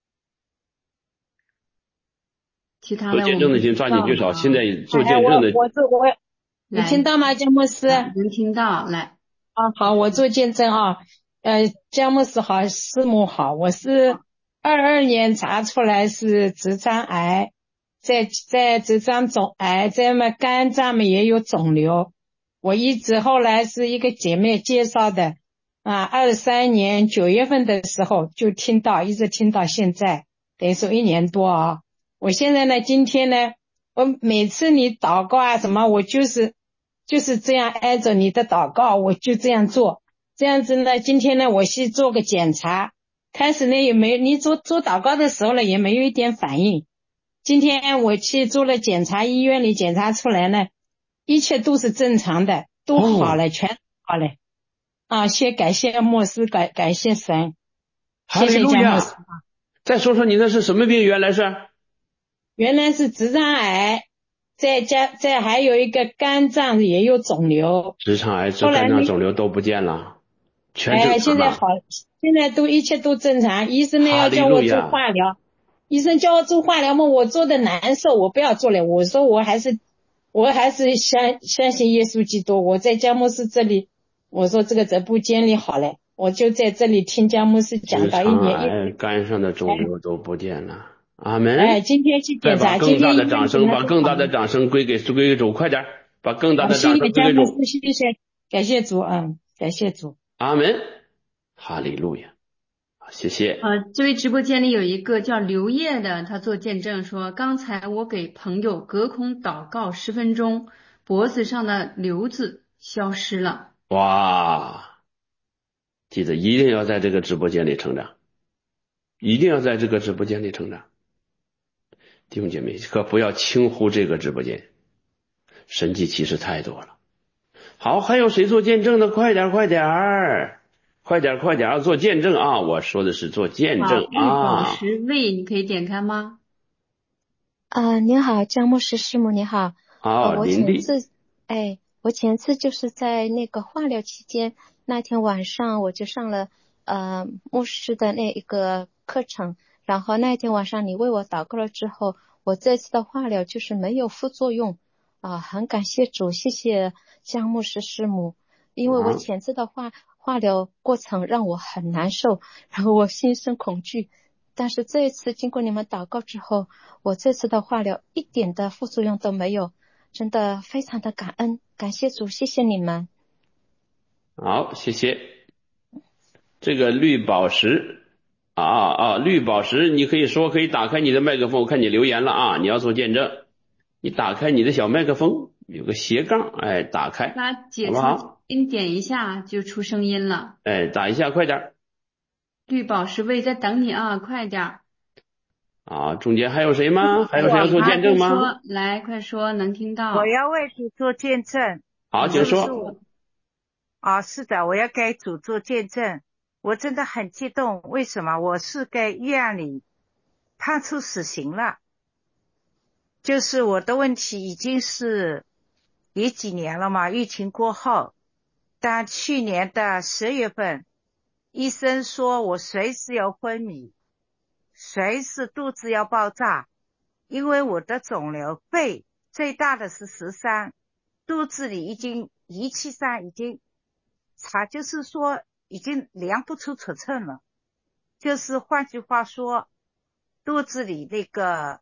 B: 其他
A: 做
B: 的我们不知
A: 见证的请抓紧
B: 道
A: 举手。现在
B: 啊。
D: 哎哎，
A: 做见证的，
D: 我我做我，你听
B: 来，
D: 到吗，姜牧师？
B: 啊，能听到，来，
D: 啊，好，我做见证啊。呃，姜牧师好，师母好，我是二二年查出来是直肠癌，在在直肠肿癌，在嘛肝脏嘛也有肿瘤。我一直后来是一个姐妹介绍的啊，二三年九月份的时候就听到，一直听到现在，等于说一年多啊。我现在呢，今天呢，我每次你祷告啊什么，我就是就是这样挨着你的祷告，我就这样做。这样子呢，今天呢，我去做个检查，开始呢也没你做做祷告的时候呢也没有一点反应。今天我去做了检查，医院里检查出来呢，一切都是正常的，都好了，
A: 哦，
D: 全好了。啊，先感谢牧师，感感谢神，
A: 哈利
D: 谢谢姜牧师。
A: 路亚。再说说你那是什么病？原来是
D: 原来是直肠癌，再加再还有一个肝脏也有肿瘤。
A: 直肠癌、这
D: 后来呢，
A: 肝脏肿瘤都不见了，全正
D: 哎，
A: 常了。
D: 现在好，现在都一切都正常。医生呢
A: 哈利
D: 要叫我做
A: 路亚。
D: 化疗，医生叫我做化疗嘛，我做的难受，我不要做了。我说我还是我还是相相信耶稣基督。我在佳木斯这里，我说这个直播间里好了，我就在这里听佳木斯讲
A: 直
D: 到一年一，
A: 肠癌、肝上的肿瘤都不见了。阿
D: 哎，
A: 门。
D: 今天去
A: 再
D: 检查，今
A: 把更大
D: 天医
A: 的掌声，
D: 院检查
A: 把更大的
D: 都好了。
A: 掌声归给归给主，快点，把更大
D: 好，
A: 的掌声
D: 谢谢佳木斯，
A: 归给主。
D: 谢谢，感谢主，嗯，感谢主。
A: 阿门。哈利路亚。谢谢。
B: 呃，这位直播间里有一个叫刘烨的，他做见证说，刚才我给朋友隔空祷告十分钟，脖子上的瘤子消失了。
A: 哇，记得一定要在这个直播间里成长，一定要在这个直播间里成长。弟兄姐妹，可不要轻忽这个直播间，神迹奇事太多了。好，还有谁做见证的？快点，快点儿，快点，快点儿做见证啊！我说的是做见证
B: 好，绿宝
A: 啊。
B: 石魏，你可以点开吗？
E: 啊，您好，姜牧师师母，你好。呃，
A: 好，
E: 我
A: 林地。
E: 前次，哎，我前次就是在那个化疗期间，那天晚上我就上了呃牧师的那一个课程，然后那天晚上你为我祷告了之后，我这次的化疗就是没有副作用啊，很感谢主，谢谢姜牧师师母，因为我
A: 啊，
E: 前次的化化疗过程让我很难受，然后我心生恐惧。但是这一次经过你们祷告之后，我这次的化疗一点的副作用都没有，真的非常的感恩，感谢主，谢谢你们。
A: 好，谢谢。这个绿宝石啊啊，绿宝石，你可以说，可以打开你的麦克风，我看你留言了啊，你要做见证，你打开你的小麦克风，有个斜杠，哎，打开，
B: 那
A: 好
B: 解除
A: 不好？
B: 音点一下就出声音了。
A: 哎，打一下，快点儿。
B: 绿宝石魏在等你啊，快点儿。
A: 啊，中间还有谁吗？还有谁要做
B: 点他
A: 见证吗？
B: 就说，来，快说，能听
F: 我
B: 到。
F: 要为主做见证，
A: 好，请
B: 嗯，
F: 是不是
A: 说。
F: 我？啊，是的，我要给主做见证，我真的很激动。为什么？我是给医院里判处死刑了，就是我的问题已经是也几年了嘛，疫情过后，但去年的十月份，医生说我随时要昏迷，随时肚子要爆炸，因为我的肿瘤肺最大的是十三，肚子里已经仪器上已经查，就是说已经量不出尺寸了，就是换句话说，肚子里那个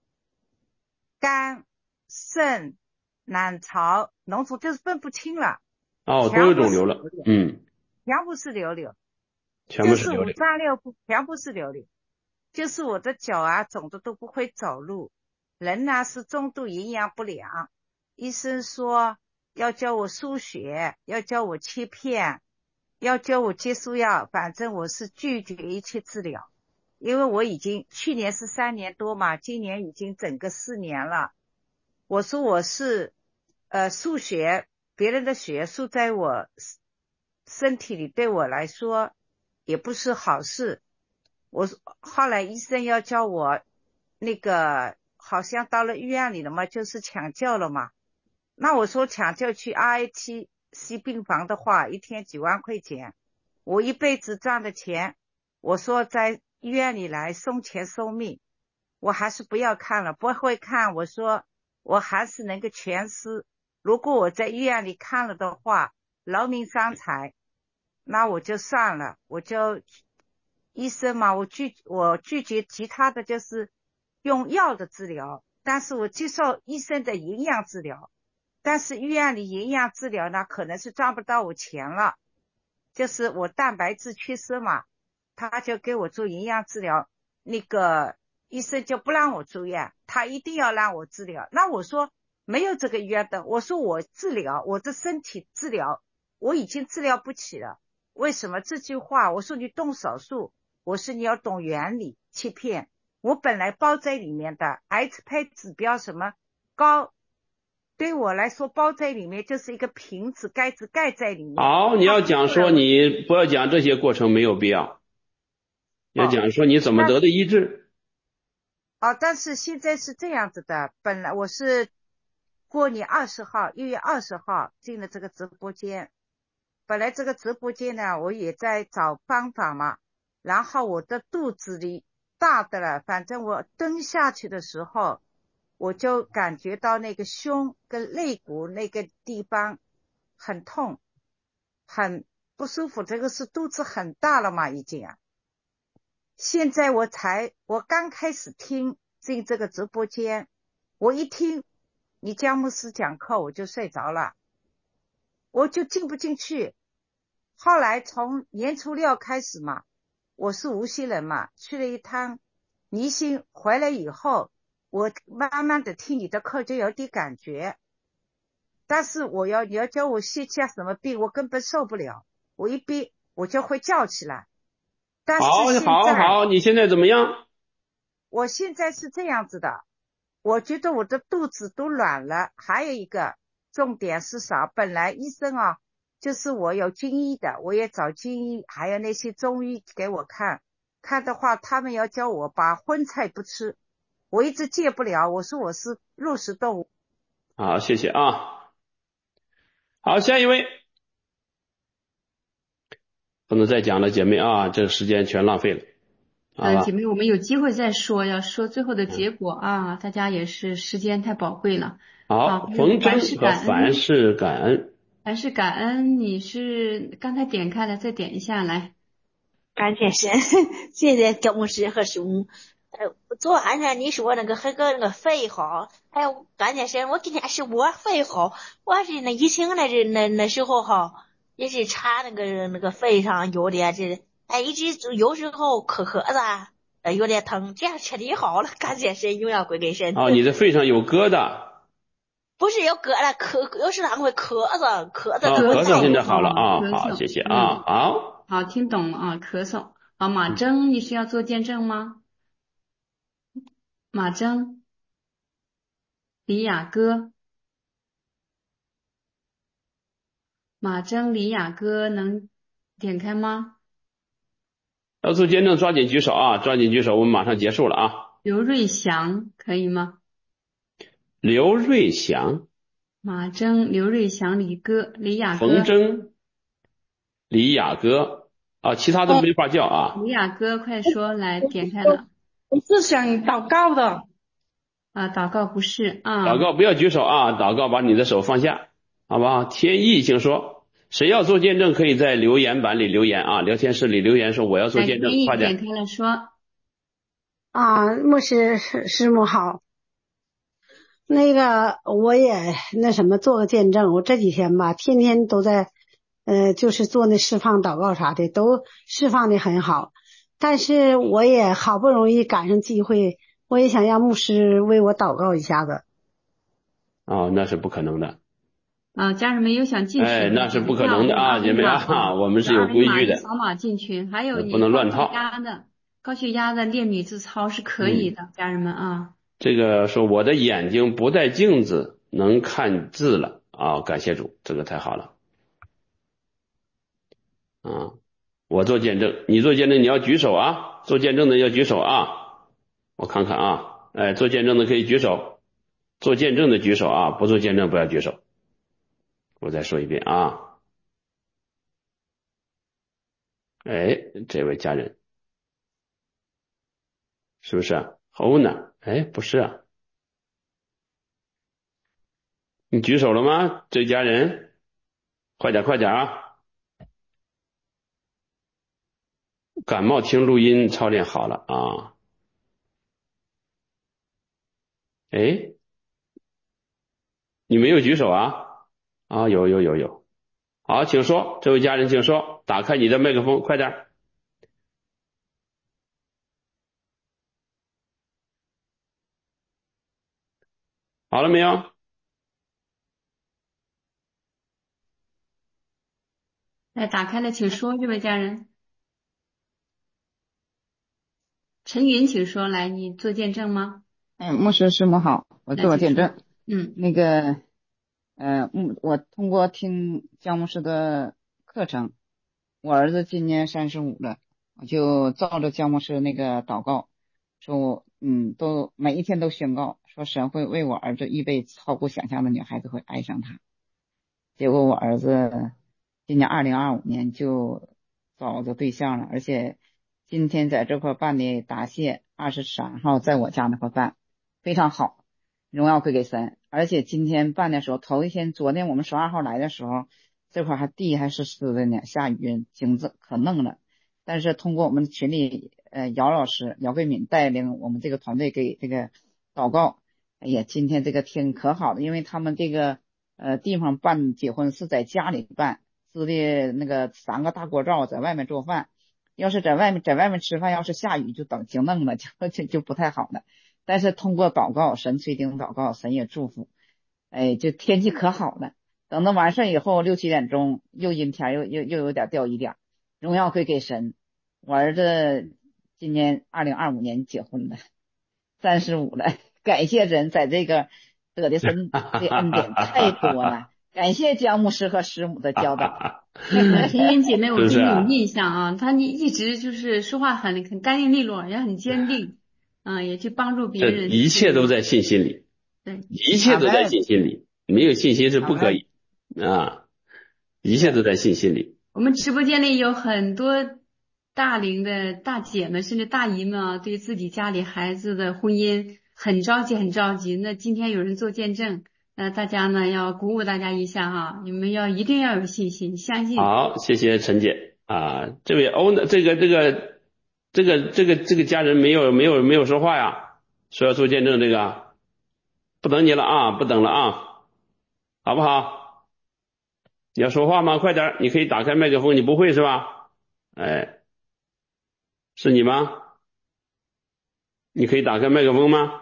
F: 肝、肾、卵巢、脓肿就是分不清了，
A: 哦，都
F: 全部
A: 有肿瘤了。
F: 是瘤瘤，
A: 嗯，
F: 全部是瘤瘤，
A: 全
F: 就是五
A: 部是瘤瘤。
F: 脏六腑全部是瘤瘤。就是我的脚啊肿的都不会走路，人呢是重度营养不良，医生说要叫我输血，要叫我切片，要叫我接输药，反正我是拒绝一切治疗，因为我已经去年是三年多嘛，今年已经整个四年了。我说我是呃输血，别人的血输在我身体里对我来说也不是好事。我后来医生要叫我那个好像到了医院里了嘛，就是抢救了嘛。那我说抢救去 R I T C 病房的话，一天几万块钱，我一辈子赚的钱，我说在医院里来送钱送命，我还是不要看了，不会看。我说我还是能够全尸，如果我在医院里看了的话，劳民伤财，那我就算了，我就医生嘛，我拒我拒绝其他的，就是用药的治疗，但是我接受医生的营养治疗。但是医院里营养治疗呢，可能是赚不到我钱了，就是我蛋白质缺失嘛，他就给我做营养治疗，那个医生就不让我住院，他一定要让我治疗。那我说没有这个医院的，我说我治疗，我的身体治疗，我已经治疗不起了。为什么这句话？我说你动手术，我说你要懂原理，切片，我本来包在里面的 H 派指标什么高。对我来说，包在里面就是一个瓶子，盖子盖在里面。
A: 好，你要讲说你不要讲这些过程，没有必要。要讲说你怎么得的医治。
F: 哦，但是现在是这样子的，本来我是过年二十号，一月二十号进了这个直播间。本来这个直播间呢，我也在找方法嘛。然后我的肚子里大的了，反正我蹲下去的时候，我就感觉到那个胸跟肋骨那个地方很痛，很不舒服。这个是肚子很大了嘛，已经啊。现在我才，我刚开始听进这个直播间，我一听你姜牧师讲课，我就睡着了，我就进不进去。后来从年初六开始嘛，我是无锡人嘛，去了一趟宜兴，回来以后，我慢慢的听你的课就有点感觉，但是我要你要叫我歇下什么病，我根本受不了，我一憋我就会叫起来。但是
A: 好，
F: 现在
A: 好，好，你现在怎么样？
F: 我现在是这样子的，我觉得我的肚子都软了。还有一个重点是啥？本来医生啊，就是我有军医的，我也找军医，还有那些中医给我看，看的话他们要教我把荤菜不吃，我一直戒不了，我说我是肉食动物。
A: 好，谢谢啊。好，下一位。不能再讲了，姐妹啊，这个时间全浪费了。
B: 嗯、呃，姐妹，我们有机会再说，要说最后的结果啊，大家也是时间太宝贵了。
A: 好，冯真和凡事感恩。
B: 凡事感恩，你是刚才点开了，再点一下来。
G: 感谢神，谢谢姜牧师和师母。呃，昨晚上你说那个那个那个肺好，还有感谢神，我今天是我肺好，我是那疫情那那那时候哈，也是查那个那个肺上有点这，哎，一直就有时候咳咳子，呃，有点疼，这样彻底好了，感谢神，荣耀归给神。
A: 哦，你的肺上有疙瘩？
G: 不是有疙瘩，咳，有时常会咳嗽，咳嗽。
A: 哦，咳嗽现在好了啊，
B: 咳嗽
A: 好，谢谢啊，
B: 嗯、
A: 好。
B: 好，听懂了啊，咳嗽。好，马征，你是要做见证吗？马征，李雅歌，马征，李雅歌能点开吗？
A: 要做见证抓紧举手啊，抓紧举手，我们马上结束了啊。
B: 刘瑞祥可以吗？
A: 刘瑞祥，
B: 马征，刘瑞祥，李歌，李雅歌，
A: 冯真，李雅歌啊，其他都没法叫啊。
B: 李雅歌，快说，来点开了。
D: 我是想祷告的。
B: 啊，祷告不是啊。
A: 祷告不要举手啊，祷告把你的手放下，好不好？天意请说，谁要做见证可以在留言板里留言啊，聊天室里留言说我要做见证，快点。
B: 点开了说。
H: 啊，牧师师母好。那个我也那什么做个见证，我这几天吧天天都在呃就是做那释放祷告啥的，都释放的很好，但是我也好不容易赶上机会，我也想让牧师为我祷告一下子。
A: 哦，那是不可能的
B: 啊，家人们有想进群，
A: 哎，那是不可能的啊，姐妹啊，我们是有规矩的，
B: 扫码进群，还有你
A: 不能乱套。
B: 高血压的高血压的练米字操是可以的，嗯、家人们啊。
A: 这个说我的眼睛不带镜子能看字了啊，感谢主，这个太好了啊！我做见证，你做见证你要举手啊，做见证的要举手啊，我看看啊。 哎，做见证的可以举手，做见证的举手啊，不做见证不要举手。我再说一遍啊，哎，这位家人是不是啊？欧呢？哎，不是啊，你举手了吗？这位家人，快点快点啊！感冒听录音操练好了啊。哎，你没有举手啊？啊，有有有有。好，请说，这位家人请说，打开你的麦克风，快点。好了没有？
B: 哎，打开了，请说，这位家人。陈云，请说，来，你做见证吗？
I: 嗯，牧师师母好，我做个见证。
B: 嗯，
I: 那个，呃，牧我通过听姜牧师的课程，我儿子今年三十五了，我就照着姜牧师那个祷告，说我嗯，都每一天都宣告，说神会为我儿子预备超乎想象的女孩子会爱上他。结果我儿子今年二零二五年就找着对象了，而且今天在这块办的答谢，二十三号在我家那块办。非常好，荣耀归给神。而且今天办的时候，头一天，昨天我们十二号来的时候，这块还地还是湿的呢，下雨，景子可嫩了。但是通过我们群里呃姚老师姚桂敏带领我们这个团队给这个祷告，哎呀，今天这个天可好了，因为他们这个呃地方办结婚是在家里办，支的那个三个大锅灶，在外面做饭。要是在外面在外面吃饭，要是下雨就等晴弄了，就就就不太好了。但是通过祷告，神垂听祷告，神也祝福，哎，就天气可好了。等到完事以后，六七点钟又阴天，又又又有点掉一点，荣耀归给神。我儿子今年二零二五年结婚了，三十五了，感谢神，在这个得的神的恩典太多了。感谢姜牧师和师母的教导。
B: 陈云姐妹，我对你有印象啊，她你一直就是说话很很干净利落，也很坚定。嗯，也去帮助别人，
A: 一切都在信心里，
B: 对，
A: 一切都在信心里，没有信心是不可以啊，一切都在信心里。
B: 我们直播间里有很多大龄的大姐们，甚至大姨们啊，对自己家里孩子的婚姻很着急，很着急。那今天有人做见证，那大家呢要鼓舞大家一下哈，你们要一定要有信心，相信。
A: 好，谢谢陈姐啊，这位欧呢，这个这个这个这个这个家人没有没有没有说话呀。说要做见证，这个不等你了啊，不等了啊，好不好？你要说话吗？快点，你可以打开麦克风，你不会是吧？哎，是你吗？你可以打开麦克风吗？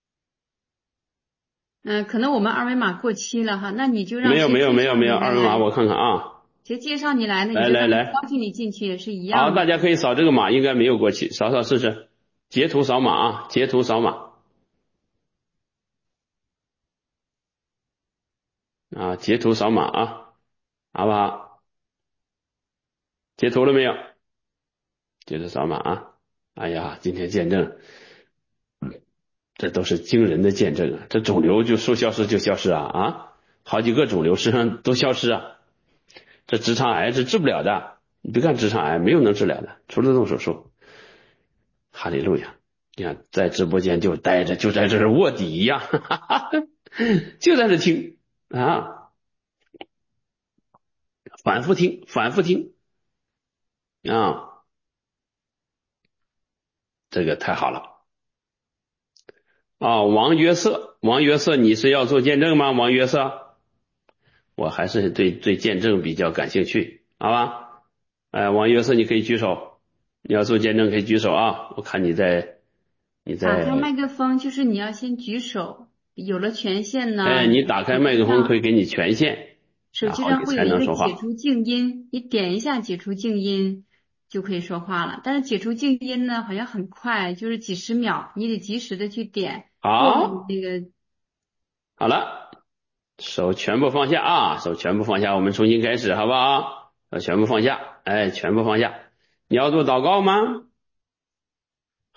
B: 嗯、呃，可能我们二维码过期了哈，那你就让
A: 没有没有没有没有二维码，我看看啊。
B: 谁介绍你来呢？
A: 来来来，
B: 邀请你进去也是一样的。
A: 好，大家可以扫这个码，应该没有过期，扫扫试试，截图扫码啊，截图扫码。啊，截图扫码啊，好不好？截图了没有？截图扫码啊！哎呀，今天见证，这都是惊人的见证啊！这肿瘤就说消失就消失啊啊！好几个肿瘤身上都消失啊！这直肠癌是治不了的，你别看直肠癌没有能治了的，除了动手术。哈利路亚！你看在直播间就待着，就在这儿卧底一样，哈哈哈，就在这听啊，反复听，反复听啊，这个太好了。啊，王约瑟，王约瑟，你是要做见证吗？王约瑟，我还是对对见证比较感兴趣，好吧？哎，王约瑟，你可以举手，你要做见证可以举手啊，我看你在你在
B: 打开麦克风，就是你要先举手，有了权限呢。
A: 哎，你打开麦克风可以给你权限，
B: 手机上会有一个解除静音，你点一下解除静音就可以说话了。但是解除静音呢，好像很快，就是几十秒，你得及时的去点。
A: 好，
B: 那个
A: 好了，手全部放下啊，手全部放下，我们重新开始，好不好？手全部放下，哎，全部放下。你要做祷告吗？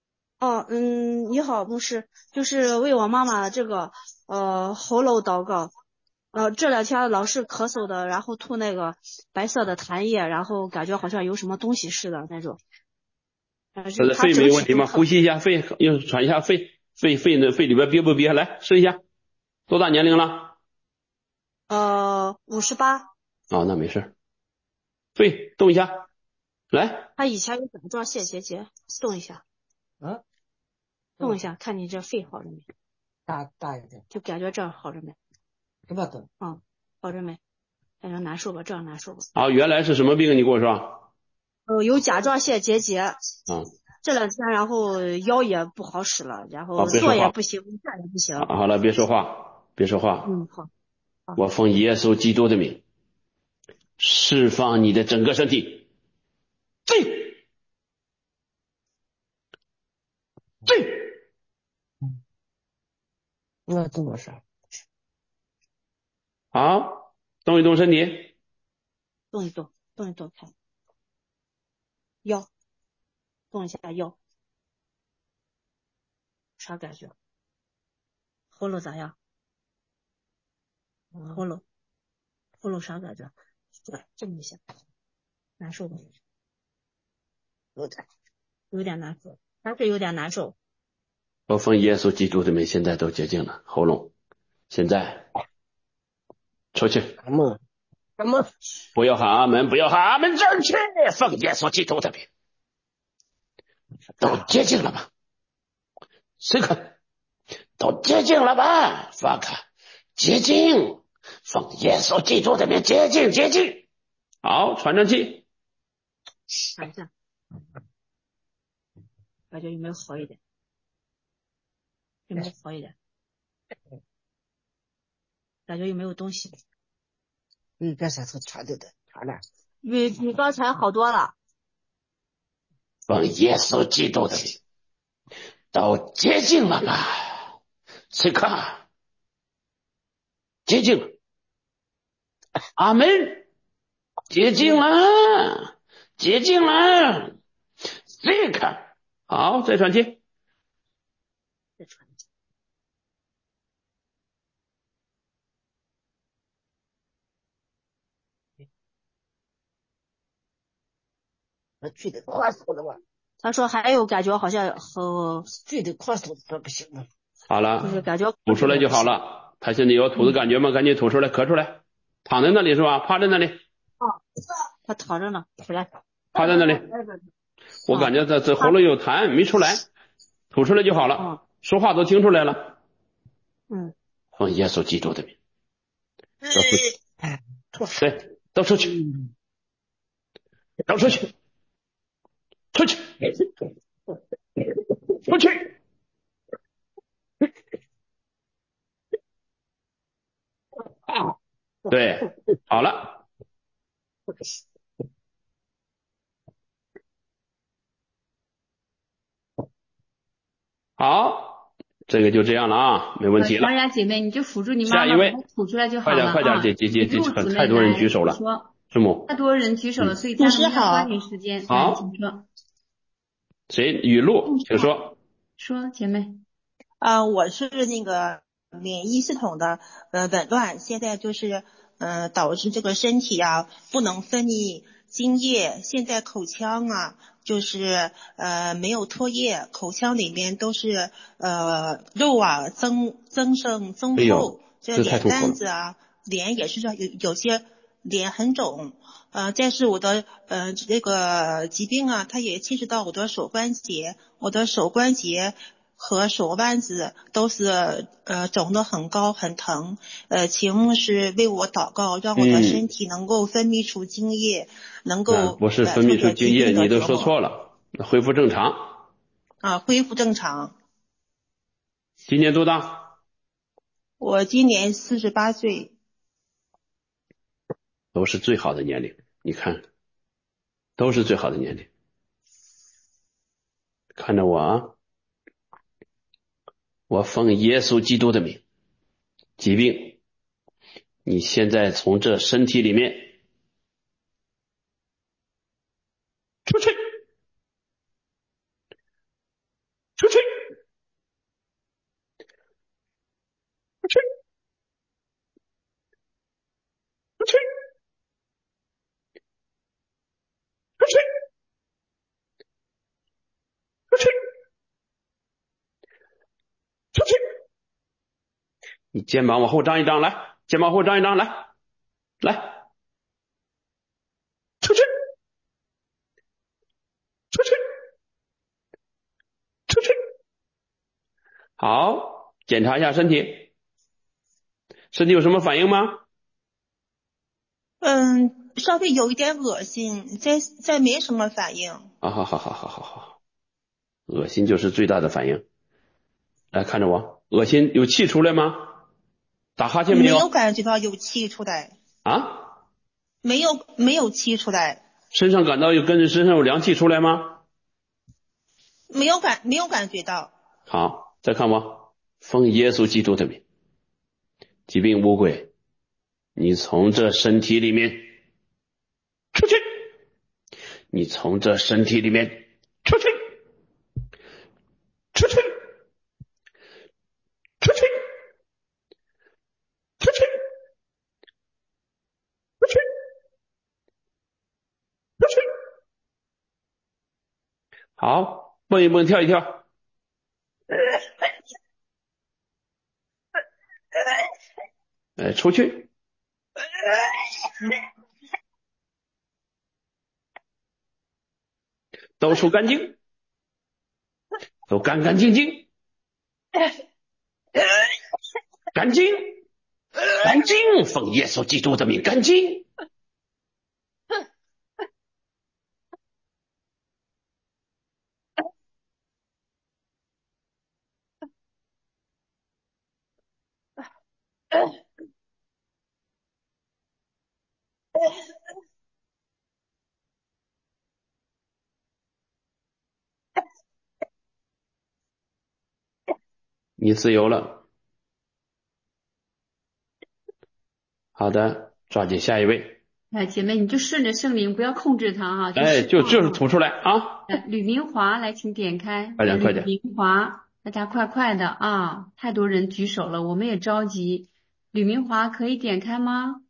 G: 哦，嗯，你好，牧师，就是为我妈妈这个呃喉咙祷告，呃这两天老是咳嗽的，然后吐那个白色的痰液，然后感觉好像有什么东西似的那种。但
A: 这是肺没有问题吗？呼吸一下肺，用喘一下肺，肺肺呢肺里边憋不憋？来试一下。多大年龄了？
G: 呃，五十八。
A: 哦，那没事。肺动一下，来。
G: 他以前有甲状腺结节，动一下。
J: 嗯。
G: 动一下，看你这肺好了没？
J: 大大一点。
G: 就感觉这儿好着没？
J: 这么动。
G: 嗯，好着没？感觉难受吧？这样难受吧？
A: 啊，原来是什么病？你跟我说。
G: 呃，有甲状腺结节。
A: 嗯。
G: 这两天，然后腰也不好使了，然后坐也不行，站也不行。
A: 好, 好了，别说话，别说话。
G: 嗯，好。好，
A: 我奉耶稣基督的名，释放你的整个身体。对，对。
J: 那这么事。
A: 好，动一动身体。
G: 动一动，动一动，看腰，动一下腰。啥感觉？喉咙咋样？喉咙，喉咙啥感觉？这么一下，难受不？有点，有点难受，还是有点难受。
A: 我奉耶稣基督的名，现在都洁净了喉咙。现在出去。
J: 阿门，阿门。
A: 不要喊阿门，不要喊阿门，这儿去！奉耶稣基督的名，都洁净了吧？谁看？都洁净了吧？放开，洁净，奉耶稣基督的名，洁净，洁净。好，喘上气。
G: 看一下，感觉有没有好一点？有没有好一点？感觉有没有东西？
J: 你这才是传的的，传的。
G: 比比刚才好多了。
A: 奉耶稣基督的名，都洁净了吧？此刻洁净了。阿门。洁净了，洁净了。这个好，再喘气。
G: 再喘气。
J: 那去的快速的吧？
G: 他说还有感觉好像和
J: 去的快速的不行了。
A: 好了，
G: 就是感觉
A: 吐出来就好了。他现在有吐的感觉吗？赶紧吐出来，咳出来。躺在那里是吧？趴在那里。
G: 哦，他躺着呢，出来。
A: 趴在那里。我感觉这这喉咙有痰没出来，吐出来就好了。说话都听出来了。
G: 嗯。
A: 奉耶稣基督的名，都出去。对，都出去，都出去，出去，出去。对，好了。好，这个就这样了啊，没问题了。
B: 小雅姐妹，你就辅助你妈妈
A: 下一位，
B: 吐出来就好了啊。
A: 快点，快点，姐姐姐，太多人举手了。师母，
B: 太多人举手了，所以家人要抓紧时间。
A: 好，
B: 请说。
A: 谁？雨露，请说。
B: 说，姐妹。
K: 啊、呃，我是那个免疫系统的呃紊乱，现在就是呃导致这个身体啊不能分泌精液，现在口腔啊就是呃没有唾液，口腔里面都是呃肉啊增增生增厚，
A: 哎、
K: 这脸蛋子啊脸也是有有些脸很肿，呃但是我的呃这个疾病啊它也侵蚀到我的手关节，我的手关节和手腕子都是呃肿得很高很疼，呃请牧师为我祷告，让我的身体能够分泌出精液，嗯、能够
A: 不是分泌出精液，你都说错了，恢复正常。
K: 啊，恢复正常。
A: 今年多大？
K: 我今年四十八岁。
A: 都是最好的年龄，你看，都是最好的年龄。看着我啊。我奉耶稣基督的名，疾病，你现在从这身体里面出去，出去， 你肩膀往后张一张，来，肩膀后张一张，来，来，出去，出去，出去。好，检查一下身体，身体有什么反应吗？
K: 嗯，稍微有一点恶心，再再没什么反应。
A: 好好好好好好好，恶心就是最大的反应。来看着我，恶心有气出来吗？打哈欠没有？
K: 没有感觉到有气出来。
A: 啊？
K: 没有没有气出来。
A: 身上感到有跟着身上有凉气出来吗？
K: 没有感没有感觉到。
A: 好，再看我，奉耶稣基督的名，疾病污鬼，你从这身体里面出去，你从这身体里面出去，出去，出去，出去，出去，出去。好，蹦一蹦，跳一跳。呃，出去。都出干净，都干干净净，干净，干净，奉耶稣基督的名，干净。你自由了。好的，抓紧下一位。
B: 哎，姐妹，你就顺着圣灵，不要控制它啊。就
A: 哎，就就是
B: 释放啊
A: 吐出来啊！
B: 哎，吕明华，来，请点开。
A: 快点，
B: 吕
A: 快点。
B: 明华，大家快快的啊！太多人举手了，我们也着急。吕明华可以点开吗？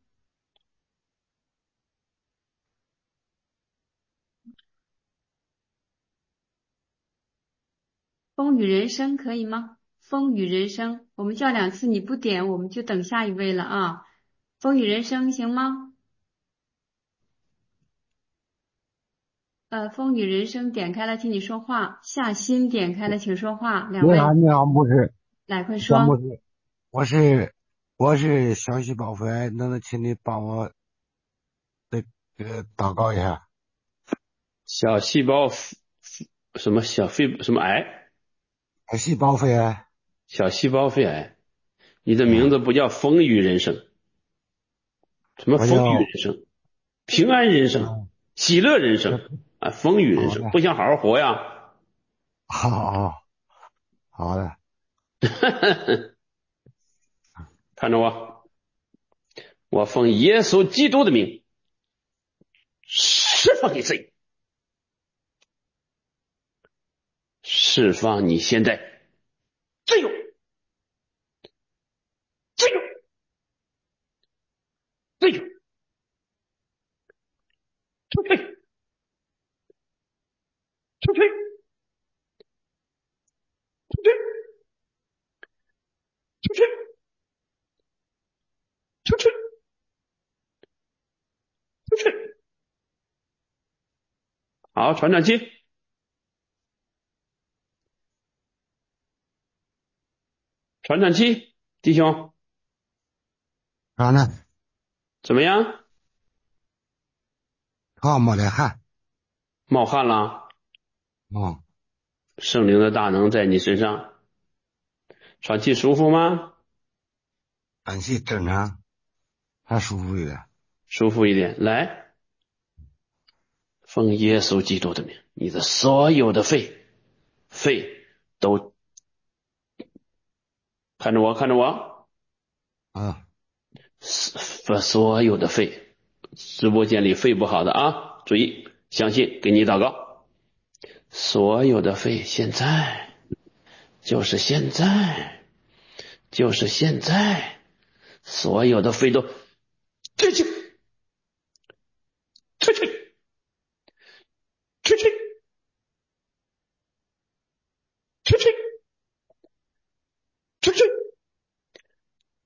B: 风雨人生可以吗？风雨人生，我们叫两次，你不点，我们就等下一位了啊。风雨人生行吗？呃，风雨人生点开了，听你说话。夏心点开了，请说话。两位，
L: 你好，你好，牧师，
B: 来，快
L: 小牧
B: 说。
L: 师，我是我是小细胞肺癌，能不能请你帮我这个祷告一下？
A: 小细胞什么小肺什么癌？
L: 小细胞肺癌。
A: 小细胞肺癌。你的名字不叫风雨人生，什么风雨人生？平安人生，喜乐人生啊，风雨人生，不想好好活呀？
L: 好好好的。
A: 看着我，我奉耶稣基督的名释放你罪，释放你现在自由，自由，自由，出去，出去，出去，出去，出去，出去。好，传传气，传传气，弟兄。
L: 啥呢？
A: 怎么样？
L: 好，冒点汗。
A: 冒汗了？
L: 嗯。
A: 圣灵的大能在你身上，喘气舒服吗？
L: 喘气正常，还舒服一点。
A: 舒服一点。来，奉耶稣基督的名，你的所有的肺，肺都看着我，看着我。
L: 啊。
A: 把所有的肺，直播间里肺不好的啊，注意，相信，给你祷告。所有的肺，现在，就是现在，就是现在，所有的肺都出去，出去，出去，出去，出去，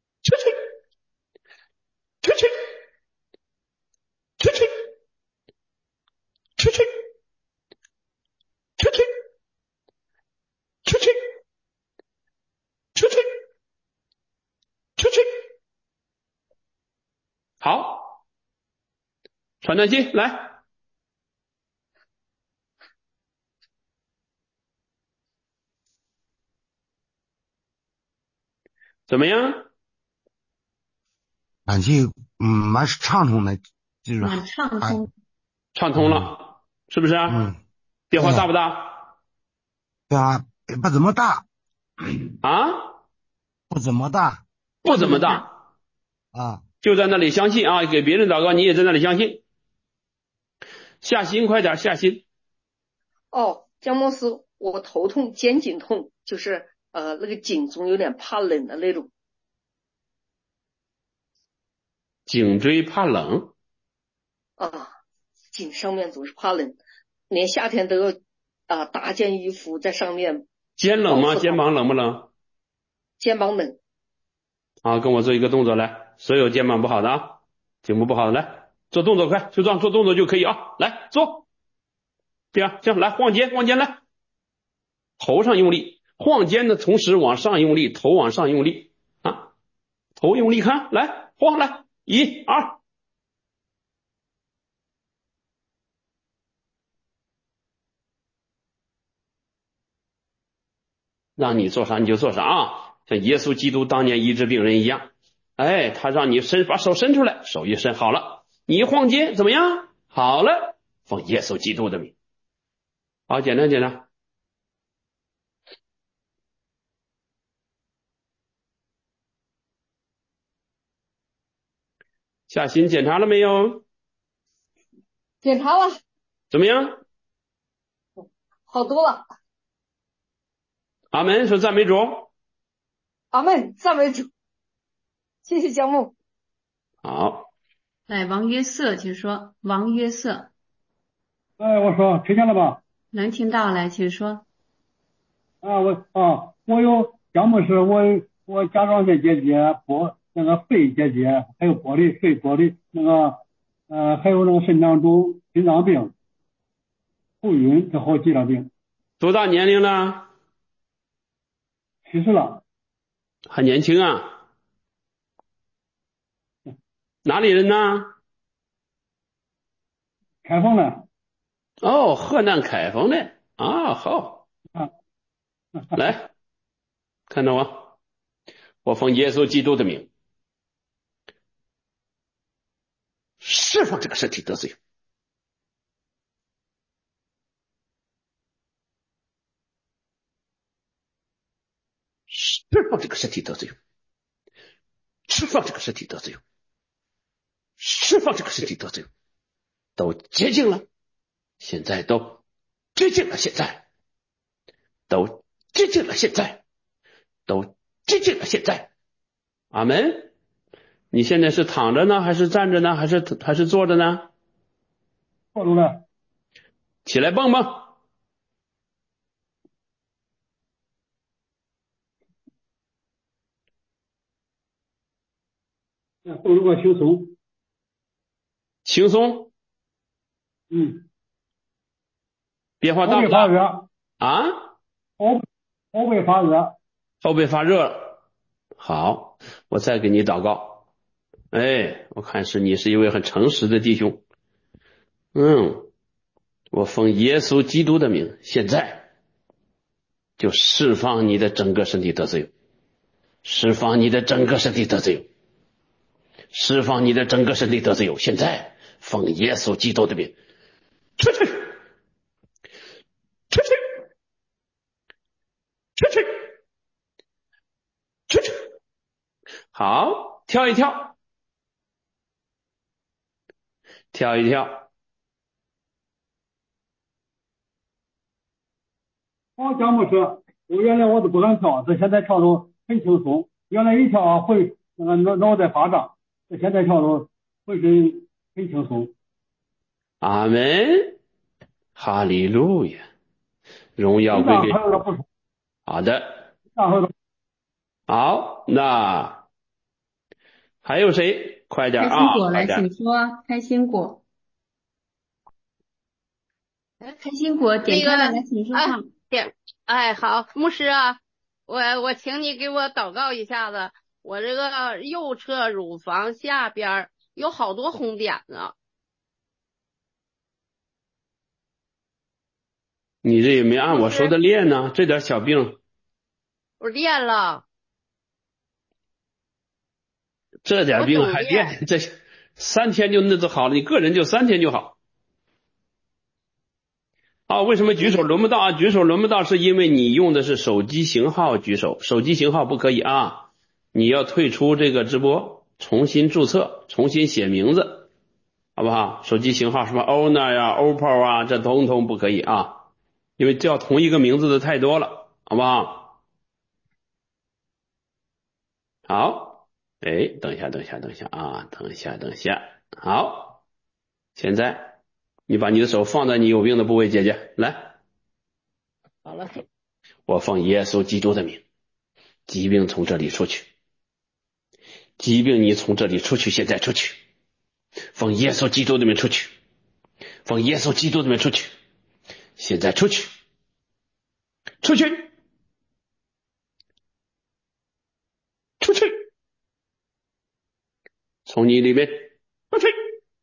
A: 好，传短信来，怎么样？
L: 感情嗯蛮畅通的，就是
B: 蛮畅通，
A: 畅通了，是不是？
L: 嗯，
A: 变化大不大？
L: 对啊，不怎么大
A: 啊，
L: 不怎么大
A: 不怎么大
L: 啊，
A: 就在那里相信啊，给别人祷告你也在那里相信，下心快点下心。
M: 哦，姜牧师，我头痛，肩颈痛，就是呃那个颈总有点怕冷的那种。
A: 颈椎怕冷
M: 啊，颈上面总是怕冷，连夏天都要啊搭件衣服在上面。
A: 肩冷吗？肩膀冷不冷？
M: 肩膀冷。
A: 好，跟我做一个动作来，所有肩膀不好的啊，颈部不好的来做动作，快就这样做动作就可以啊，来做，这样这样来晃肩晃肩来，头上用力，晃肩的同时往上用力，头往上用力啊，头用力看，来晃来，一二。让你做啥你就做啥啊，像耶稣基督当年医治病人一样，哎，他让你伸把手伸出来，手一伸好了，你一晃肩怎么样？好了，奉耶稣基督的名。好，简单简单。下心检查了没有？
M: 检查了。
A: 怎么样？
M: 好多了。
A: 阿门，说赞美主。
M: 阿门，赞美主。谢谢姜牧。
A: 好，
B: 来，王约瑟，请说。王约瑟。
N: 哎，我说听见了吧？
B: 能听到，来，请说。
N: 啊，我啊，我有姜牧师，我我甲状腺结节、玻那个肺结节，还有玻璃肺玻璃那个呃，还有那个肾脏肿、心脏病、头晕，这好几个病。
A: 多大年龄了？
N: 七十了。
A: 还年轻啊？哪里人呢？
N: 开封的。
A: 哦，河南开封的啊，好。
N: 啊。
A: 来，看到我，我奉耶稣基督的名，释放这个身体得罪。释放这个身体得罪，释放这个身体得罪，释放这个身体得罪，都洁净了，现在都洁净了，现在都洁净了，现在都洁净了，现在。阿门。你现在是躺着呢，还是站着呢，还是还是坐着呢？
N: 坐着呢。
A: 起来蹦蹦。
N: 动作轻松。
A: 轻松。
N: 嗯。
A: 变化大不大？
N: 后背发热。
A: 啊？
N: 后后背发热。
A: 后背发热。好，我再给你祷告。哎，我看是你是一位很诚实的弟兄。嗯，我奉耶稣基督的名，现在就释放你的整个身体得自由，释放你的整个身体得自由，释放你的整个身体得自由。现在奉耶稣基督的名，出去，出去，出去，出去。好，跳一跳，跳一跳。
N: 哦，姜牧师，我原来我都不敢跳，这现在跳都很轻松。原来一跳会那个脑脑袋发胀，这现在跳都浑身很轻松。
A: 阿门，哈利路亚，荣耀归给。好的。好，那还有谁？快点啊！
B: 开心果来，
A: 快
B: 请说。开心果。开心果点开了，来，请说话。
O: 点，哎，好，牧师啊，我我请你给我祷告一下子，我这个右侧乳房下边有好多红点呢。
A: 你这也没按我说的练呢，这点小病，
O: 我练了，
A: 这点病还
O: 我总练。
A: 练，这三天就那就好了，你个人就三天就好。啊，为什么举手轮不到啊？举手轮不到是因为你用的是手机型号举手，手机型号不可以啊，你要退出这个直播，重新注册，重新写名字，好不好？手机型号什么 Honor 呀、O P P O 啊，这统统不可以啊，因为叫同一个名字的太多了，好不好？好，哎，等一下，等一下，等一下啊，等一下，等一下，好，现在你把你的手放在你有病的部位，姐姐来。
O: 好了，
A: 我奉耶稣基督的名，疾病从这里出去，疾病你从这里出去，现在出去，奉耶稣基督的名出去，奉耶稣基督的名出去，现在出去，出去，出去，从你里面出去，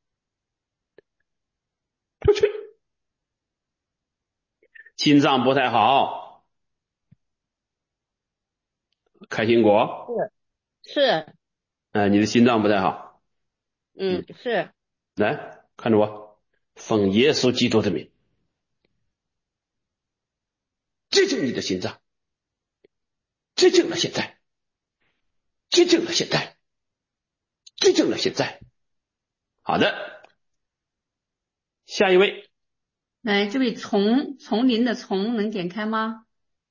A: 出去，心脏不太好，开心果，
O: 是是，
A: 哎，你的心脏不太好，
O: 嗯是，
A: 来看着我，奉耶稣基督的名，接近你的心脏，接近了现在，接近了现在，接近了现在，好的，下一位。
B: 来，这位丛丛林的丛能点开吗？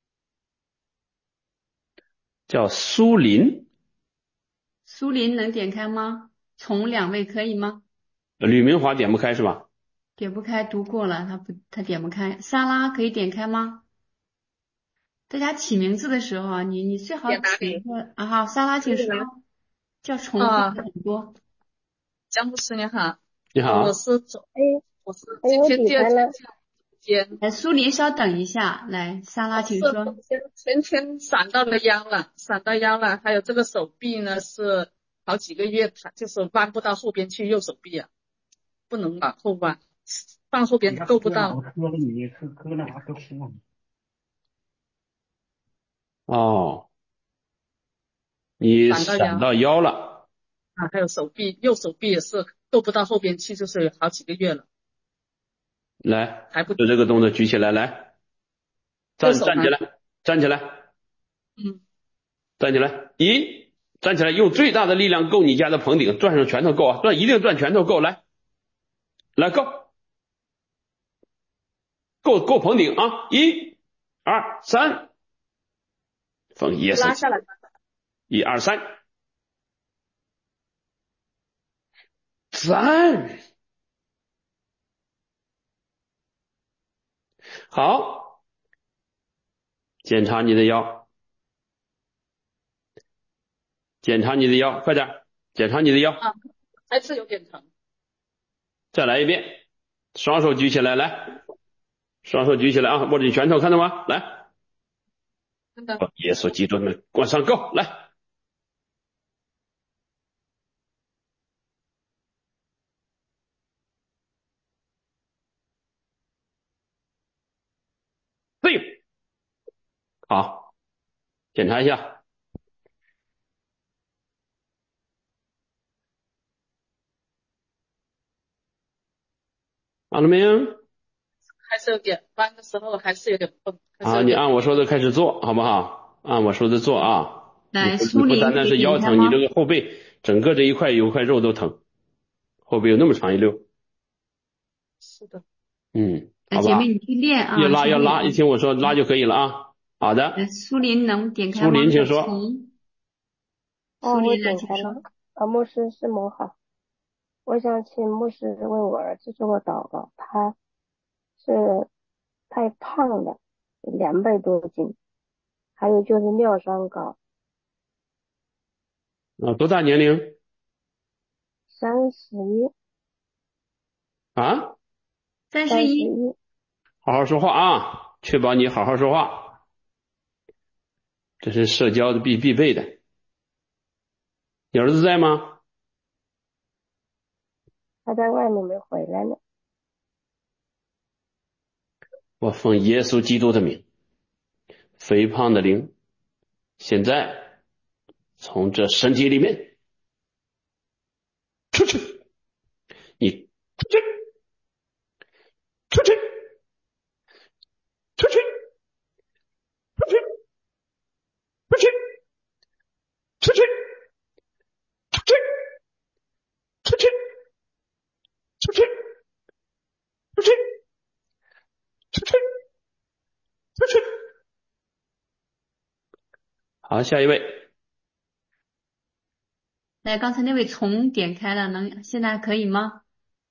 A: 叫苏林，
B: 苏林能点开吗？从两位可以吗？
A: 吕明华点不开是吧？
B: 点不开，读过了，他不，他点不开。莎拉可以点开吗？大家起名字的时候啊，你你最好起一个啊，好，莎拉请说，叫重复
P: 啊，
B: 的很多。
P: 江牧师你好，
A: 你好，
P: 我是左，
Q: 哎，
P: 我是
Q: 哎，我
P: 今天第二
Q: 底盘了。
P: 天，
B: 来，苏林稍等一下，来，莎拉请说。
P: 前前闪到了腰了，闪到腰了，还有这个手臂呢是好几个月，它就是弯不到后边去，右手臂啊，不能往后弯，放后边够不到。
A: 哦，你
P: 闪到腰
A: 闪到腰了，
P: 啊，还有手臂，右手臂也是够不到后边去，就是有好几个月了。
A: 来，
P: 还不
A: 就这个动作举起来，来，站站起来，站起来，
P: 嗯，
A: 站起来，一，站起来，用最大的力量够你家的棚顶，转上拳头够啊，转一定转拳头够，来，来够，够够棚顶啊，一、二、三，奉耶稣，
P: 拉下来，
A: 一二三，三。好，检查你的腰，检查你的腰，快点，检查你的腰。
P: 啊，还是有点疼。
A: 再来一遍，双手举起来，来，双手举起来啊，握紧拳头，看到吗？来，
P: 真的。
A: 耶稣基督的往上够，来。对，好，检查一下。好了没有？
P: 还是有点弯的时候还是有点痛。
A: 啊，你按我说的开始做，好不好？按我说的做啊。
B: 来，
A: 你不
B: 苏林
A: 你不单单是腰疼，你这个后背整个这一块有一块肉都疼，后背有那么长一溜。
P: 是的。
A: 嗯，好吧。
B: 姐妹，你去练啊。
A: 要拉要拉，一听我说拉就可以了啊。好的。
B: 苏林能点开吗？
A: 苏林，请说。
Q: 哦，我点开了。啊，牧师师母好，我想请牧师为我儿子做个祷告，他是太胖了，两百多斤，还有就是尿酸高。
A: 啊，多大年龄？
Q: 三十一。
A: 啊？
B: 三十一。
A: 好好说话啊，确保你好好说话，这是社交的必必备的。你儿子在吗？
Q: 他在外面没回来呢。
A: 我奉耶稣基督的名，肥胖的灵现在从这身体里面出去，你出去，出去，出去，出去，出去，出去，出去，出去，出去，出去，出去，出去。好，下一位。
B: 来，刚才那位从点开了，能现在可以吗？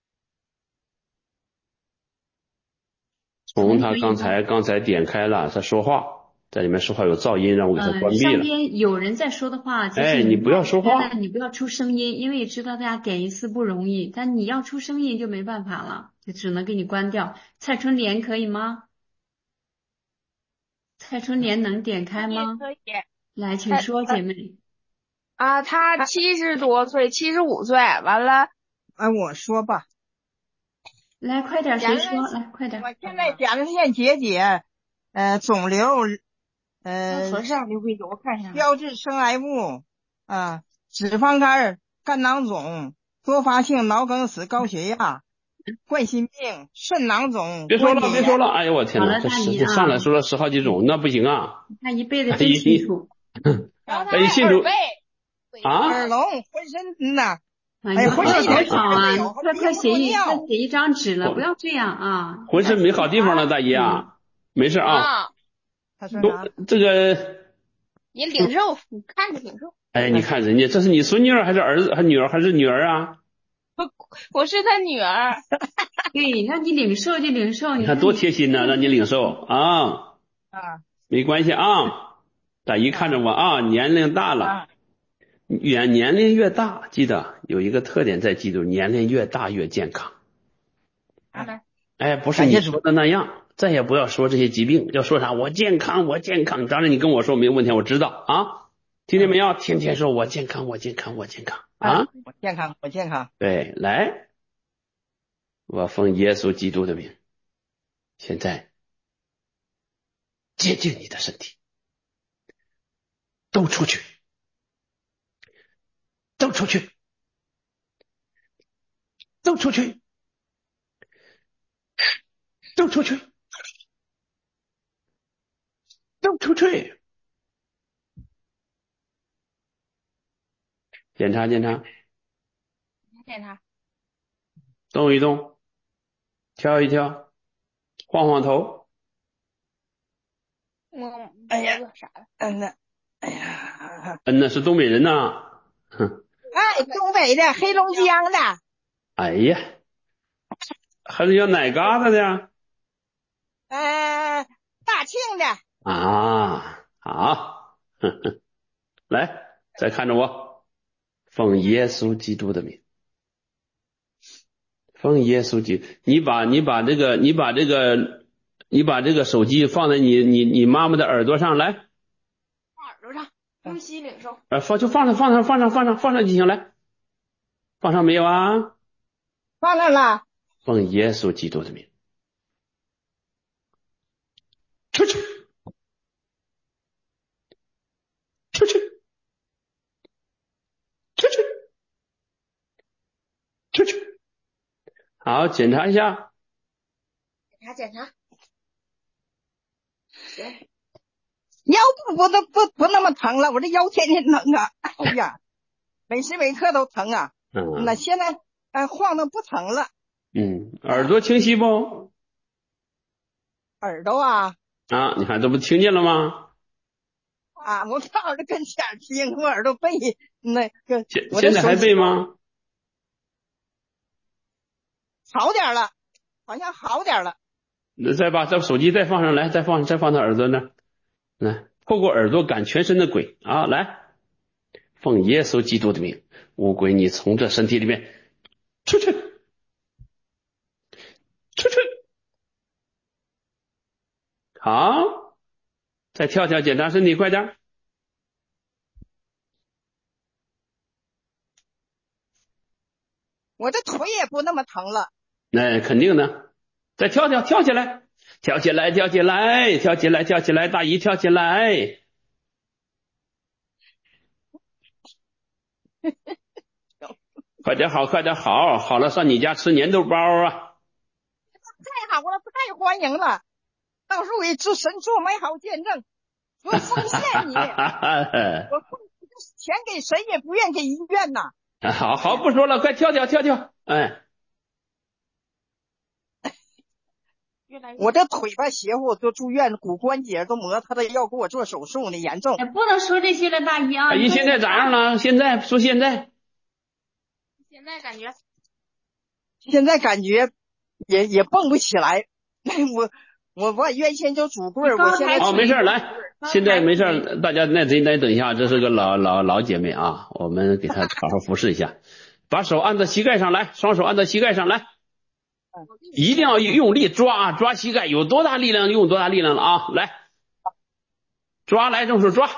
A: 从他刚才刚才点开了，他说话，在里面说话有噪音，让我给他关闭了。
B: 上边有人在说的话，其实
A: 哎，你不要说话，
B: 你不要出声音，因为知道大家点一次不容易，但你要出声音就没办法了，就只能给你关掉。蔡春莲可以吗？蔡春莲能点开吗？
R: 可以。
B: 来，请说，姐妹。
R: 啊，他七十多岁，七十五岁，完了，
S: 啊，我说吧。
B: 来，快点，谁说？来，快点。
S: 我现在甲状腺结节，呃，肿瘤，呃，
R: 合适，刘慧姐，我看一下。
S: 标志生癌物，啊，脂肪肝、肝囊肿、多发性脑梗死、高血压、冠心病、肾囊肿。
A: 别说了，别说了，哎呀，我天哪，这这上来说了十好几种，那不行啊。
B: 他一辈子真清楚。
A: 哎，信主啊，
S: 耳聋，浑身呐。
B: 哎呀，浑身多好啊！快快写一快写一张纸了，不要这样啊！
A: 浑身没好地方了，大姨啊，没事啊。
S: 他说啥？
A: 这个
R: 你领受，你看着领受。
A: 哎，你看人家，这是你孙女儿还是儿子，还女儿还是女儿啊？
R: 我是他女儿。
B: 对，让你领受就领受。
A: 你看多贴心呢，让你领受啊。
S: 啊，
A: 没关系啊。大姨看着我啊，年龄大了。越年龄越大，记得有一个特点在记住，年龄越大越健康。哎，不是你说的那样，再也不要说这些疾病，要说啥我健康我健康，当然你跟我说没问题，我知道啊，听见没有？天天说我健康我健康我健康啊，
S: 我健康我健康。
A: 对，来，我奉耶稣基督的名，现在洁净你的身体，都出去。都出去，都出去，都出去，都出去。检查检查，
R: 检查，
A: 动一动，跳一跳，晃晃头。
R: 我
S: 哎呀，
R: 啥的？
S: 嗯呐，哎呀，
A: 嗯呐，是东北人呐。哼。
S: 哎，东北的，黑龙江的。
A: 哎呀，还是要哪嘎达的？
S: 呃，大庆的。
A: 啊，好，呵呵，来，再看着我，奉耶稣基督的名，奉耶稣基督，你把你把这个你把这个你把这个手机放在你你你妈妈的耳朵上来，
R: 放耳朵上，呼吸领受。
A: 呃，放就放上放上放上放上放上就行，来，放上没有啊？
S: 放上了。
A: 奉耶稣基督的名，出去，出去，出去，出去。好，检查一下。
R: 检查检查。
S: 腰部不都不不那么疼了，我这腰天天疼啊！哎呀，每时每刻都疼啊。
A: 嗯。
S: 那现在呃晃的不疼了。
A: 嗯，耳朵清晰不？
S: 耳朵啊。
A: 啊，你看这不听见了吗？
S: 啊，我在耳朵跟前听，我耳朵背那个。
A: 现现在还背吗？
S: 好点了，好像好点了。
A: 那再把这手机再放上来，再放再放到耳朵那儿，来透过耳朵赶全身的鬼啊！来，奉耶稣基督的名，乌鬼你从这身体里面出去，出去。好，再跳跳检查身体，快点。
S: 我的腿也不那么疼了。
A: 那肯定的，再跳跳，跳起来，跳起来，跳起来，跳起来，跳起来，大姨跳起来。快点好，快点好，好了上你家吃粘豆包啊！
S: 太好了，太欢迎了，到时候为主神做美好见证，我奉献你，我奉钱给谁也不愿给医院呐。
A: 好好不说了，快跳跳跳跳，哎。
S: 我这腿吧邪乎，都住院，骨关节都磨，他的要给我做手术呢，严重。
B: 哎，不能说这些了，大姨啊。
A: 大姨现在咋样了？现在说现在。
O: 现在感觉。
S: 现在感觉也也蹦不起来，我我把原先就拄棍儿，我现在
A: 哦没事来，现在没事，大家那得那等一下，这是个老老老姐妹啊，我们给她好好服侍一下，把手按到膝盖上来，双手按到膝盖上来。一定要用力抓抓膝盖，有多大力量用多大力量了啊！来，抓来，用手抓。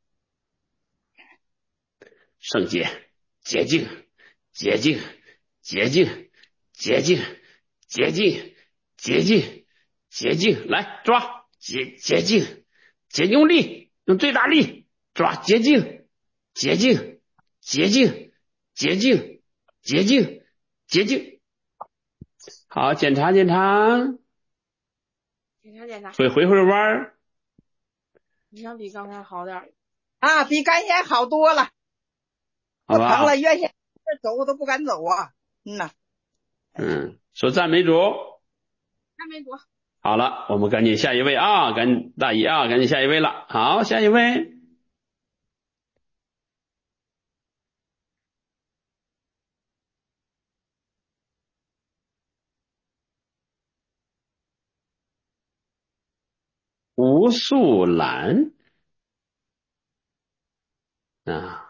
A: 圣洁、洁净、洁净、洁净、洁净、洁净、洁净、洁净，来抓洁洁净，洁用力，用最大力抓洁净、洁净、洁净、洁净、洁净、洁净。好，检查检查，
O: 检查检查，
A: 回回回弯儿，
O: 你想比刚才好点
S: 啊，比刚才好多了，
A: 好吧？
S: 不疼了，原先走我都不敢走啊，嗯呐，
A: 嗯，说赞美主，
O: 赞美主。
A: 好了，我们赶紧下一位啊，赶紧大姨啊，赶紧下一位了，好，下一位。吴素兰啊，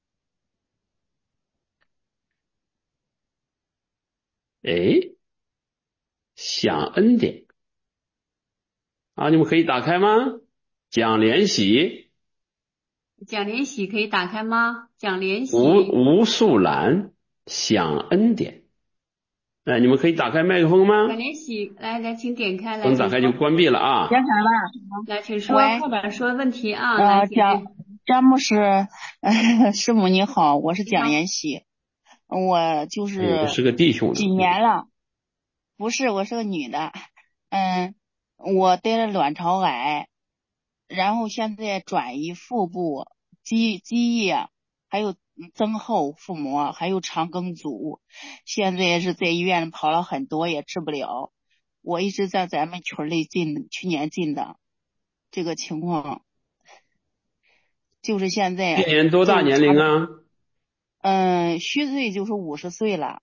A: 哎，享恩典啊，你们可以打开吗？讲联喜，
B: 讲联喜可以打开吗？讲联喜，
A: 吴吴素兰享恩典，哎，你们可以打开麦克风吗？
B: 讲联喜，来来，请点开来。
A: 等打开就关闭了啊。
T: 点开了。
B: 来，请说，
T: 喂
B: 快点说问题啊。
T: 呃，
B: 来，
T: 张张牧师，呃，师母你好，我是蒋延喜，我就是
A: 哎是个弟兄
T: 几年了，不是，我是个女的，嗯，我得了卵巢癌，然后现在转移腹部、积积液，还有增厚腹膜，还有肠梗阻，现在是在医院跑了很多也治不了，我一直在咱们群里进，去年进的，这个情况。就是现在。
A: 今年多大年龄啊？
T: 嗯，虚岁就是五十岁了。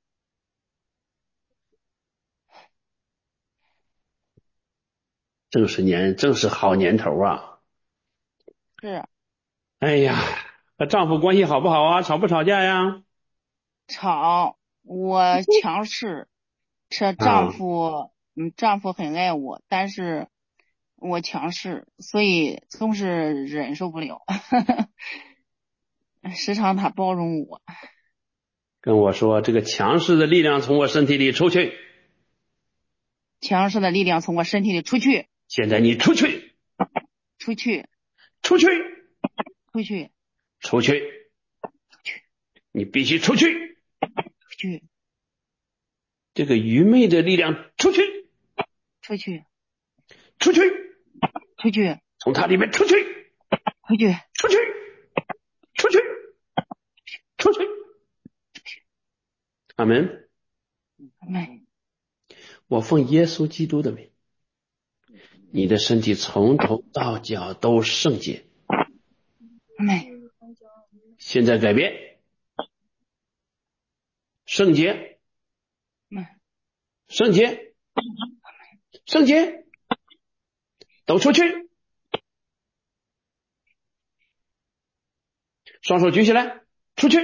A: 正是年，正是好年头啊。
T: 是。
A: 哎呀，和丈夫关系好不好啊？吵不吵架呀？
T: 吵，我强势，这丈夫，啊、嗯，丈夫很爱我，但是我强势，所以总是忍受不了。时常他包容我，
A: 跟我说这个强势的力量从我身体里出去，
T: 强势的力量从我身体里出去。
A: 现在你出去，
T: 出去，
A: 出去，
T: 出去，
A: 出去，
T: 出去，
A: 你必须出去，
T: 出去。
A: 这个愚昧的力量出去，
T: 出去，
A: 出去，
T: 出去，
A: 从他里面出去，
T: 出去，
A: 出去。出去，出去，阿门，
T: 阿门。
A: 我奉耶稣基督的名，你的身体从头到脚都圣洁，
T: 阿门。
A: 现在改变，圣洁，圣洁，圣洁，都出去。双手举起来，出去，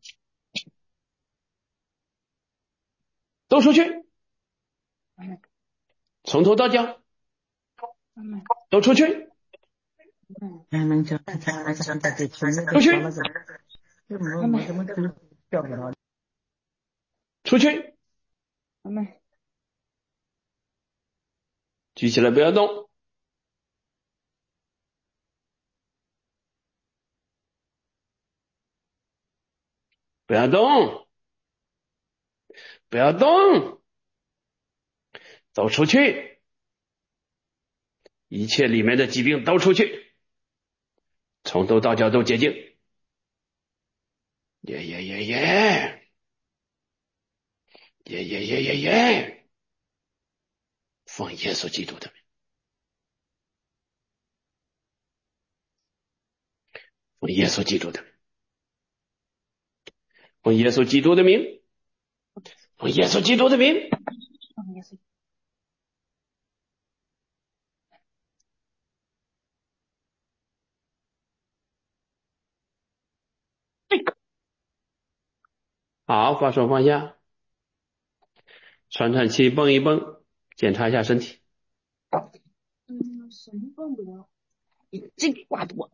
A: 都出去，从头到脚，都出去，出去。 出去，
T: 阿门。
A: 举起来不要动，不要动，不要动，走出去，一切里面的疾病都出去，从头到脚都洁净。耶耶耶耶耶耶耶耶耶！奉耶稣基督的名，奉耶稣基督的名，奉耶稣基督的名，奉耶稣基督的名。好，把手放下，喘喘气，蹦一蹦，检查一下身体。
T: 嗯，什么蹦不了？你这个话多。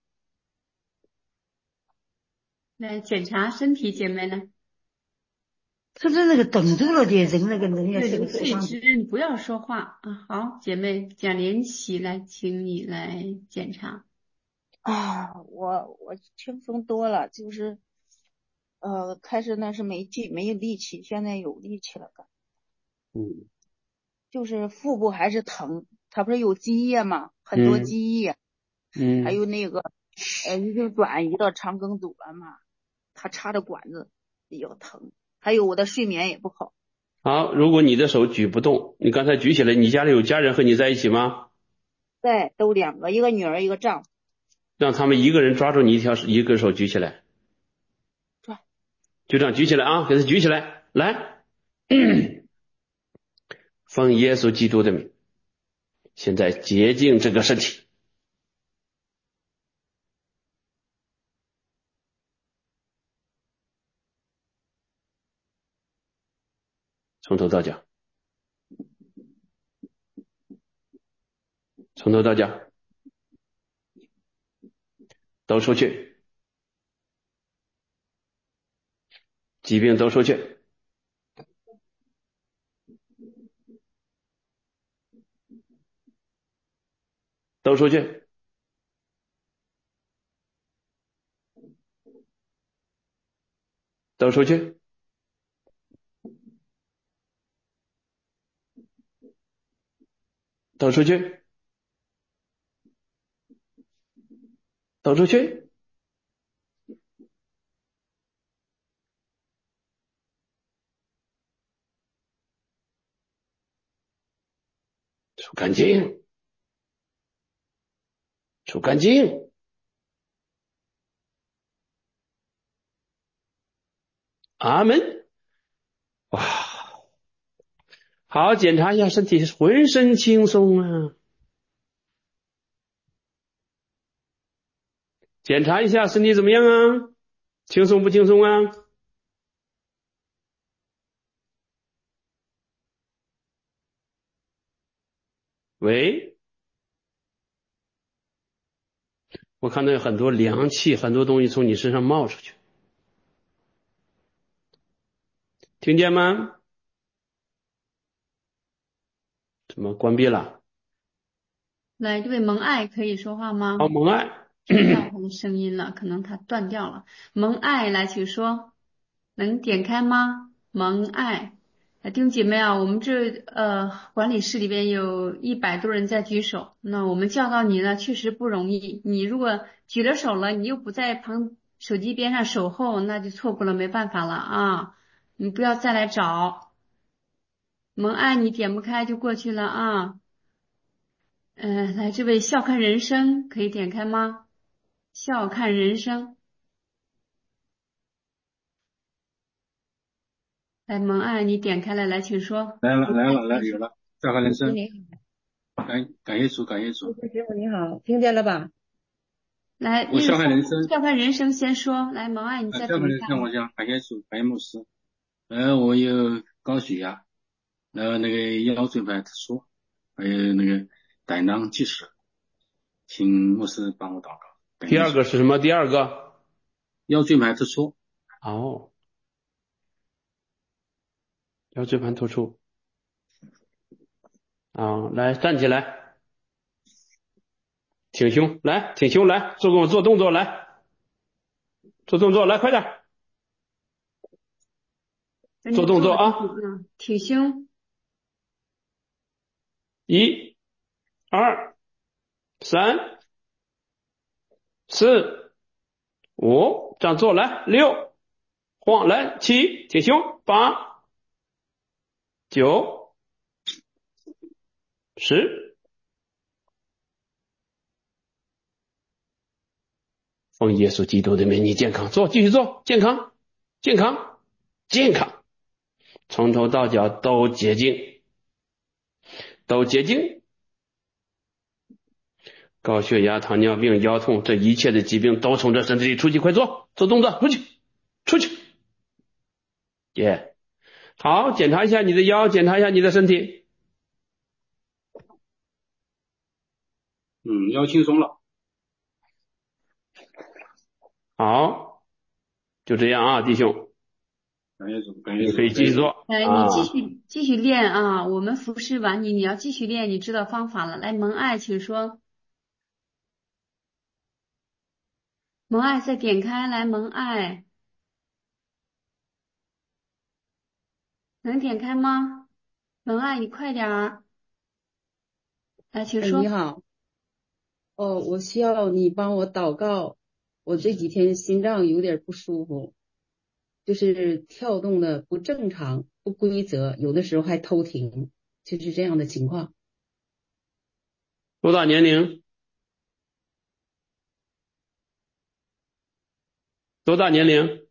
B: 来检查身体，姐妹呢？
J: 他是那个等住了的人，那个人也是个
B: 对，睡姿，你不要说话啊。好，姐妹蒋连喜来，请你来检查。
T: 啊，我我轻松多了，就是呃，开始那是没劲，没有力气，现在有力气了。
A: 嗯，
T: 就是腹部还是疼，它不是有积液吗？很多积液，
A: 嗯，
T: 还有那个呃，已经转移到肠梗阻了嘛，它插的管子比较疼，还有我的睡眠也不好。
A: 好，如果你的手举不动，你刚才举起来，你家里有家人和你在一起吗？
T: 对，都两个，一个女儿，一个丈夫。
A: 让他们一个人抓住你一条一个手举起来，
T: 抓，
A: 就这样举起来啊，给他举起来，来，奉耶稣基督的名，现在洁净这个身体，从头到脚，从头到脚都出去，疾病都出去，都出去，都出去，都出去，都出去，出干净，出干净。阿门。哇，好，检查一下身体，浑身轻松啊。检查一下身体怎么样啊？轻松不轻松啊？喂，我看到有很多凉气，很多东西从你身上冒出去，听见吗？怎么关闭了？
B: 来，这位蒙爱可以说话吗？
A: 哦，蒙爱，
B: 听到他的声音了，可能他断掉了。蒙爱，来，请说，能点开吗？蒙爱，弟兄姐妹啊，我们这呃管理室里边有一百多人在举手，那我们叫到你呢，确实不容易。你如果举了手了，你又不在旁手机边上守候，那就错过了，没办法了啊！你不要再来找。蒙爱，你点不开就过去了啊。嗯、呃，来，这位笑看人生可以点开吗？笑看人生，来，蒙爱，你点开了，来，请说。
N: 来了，来了，来有了，笑看人生。感感谢主，感谢主。
C: 师傅你好，听见了吧？
B: 来，
N: 我笑看人生，
B: 笑看人生先说。来，蒙爱，你再
N: 笑看人生，我讲感谢主，感谢牧师。呃，我有高血压，然后那个腰椎盘突出，还有那个胆囊积水，请牧师帮我祷告。
A: 第二个是什么？第二个
N: 腰椎盘突出。
A: 哦， 腰椎盘突出。啊，来站起来，挺胸，来挺胸，来做给我做动作，来做动作，来快点做动作啊！
B: 挺胸，
A: 一、二、三、四、五，这样做来，六，晃来，七，挺胸，八、九、十。奉耶稣基督的名，你健康，做，继续做，健康，健康，健康，从头到脚都洁净，都洁净。高血压、糖尿病、腰痛，这一切的疾病都从这身体里出去，快做，做动作，出去，出去。耶、yeah. 好，检查一下你的腰，检查一下你的身体。
U: 嗯，腰轻松了。
A: 好，就这样啊，弟兄。
U: 感谢主，感谢主。
A: 你可以继续做。
B: 哎，
A: 啊、
B: 你继续继续练啊！我们服侍完你，你要继续练，你知道方法了。来，蒙爱，请说。蒙爱再点开来，蒙爱，能点开吗？蒙爱，你快点儿。来，请说。
C: 哎，你好。哦，我需要你帮我祷告。我这几天心脏有点不舒服，就是跳动的不正常、不规则，有的时候还偷停，就是这样的情况。
A: 多大年龄？多大年龄？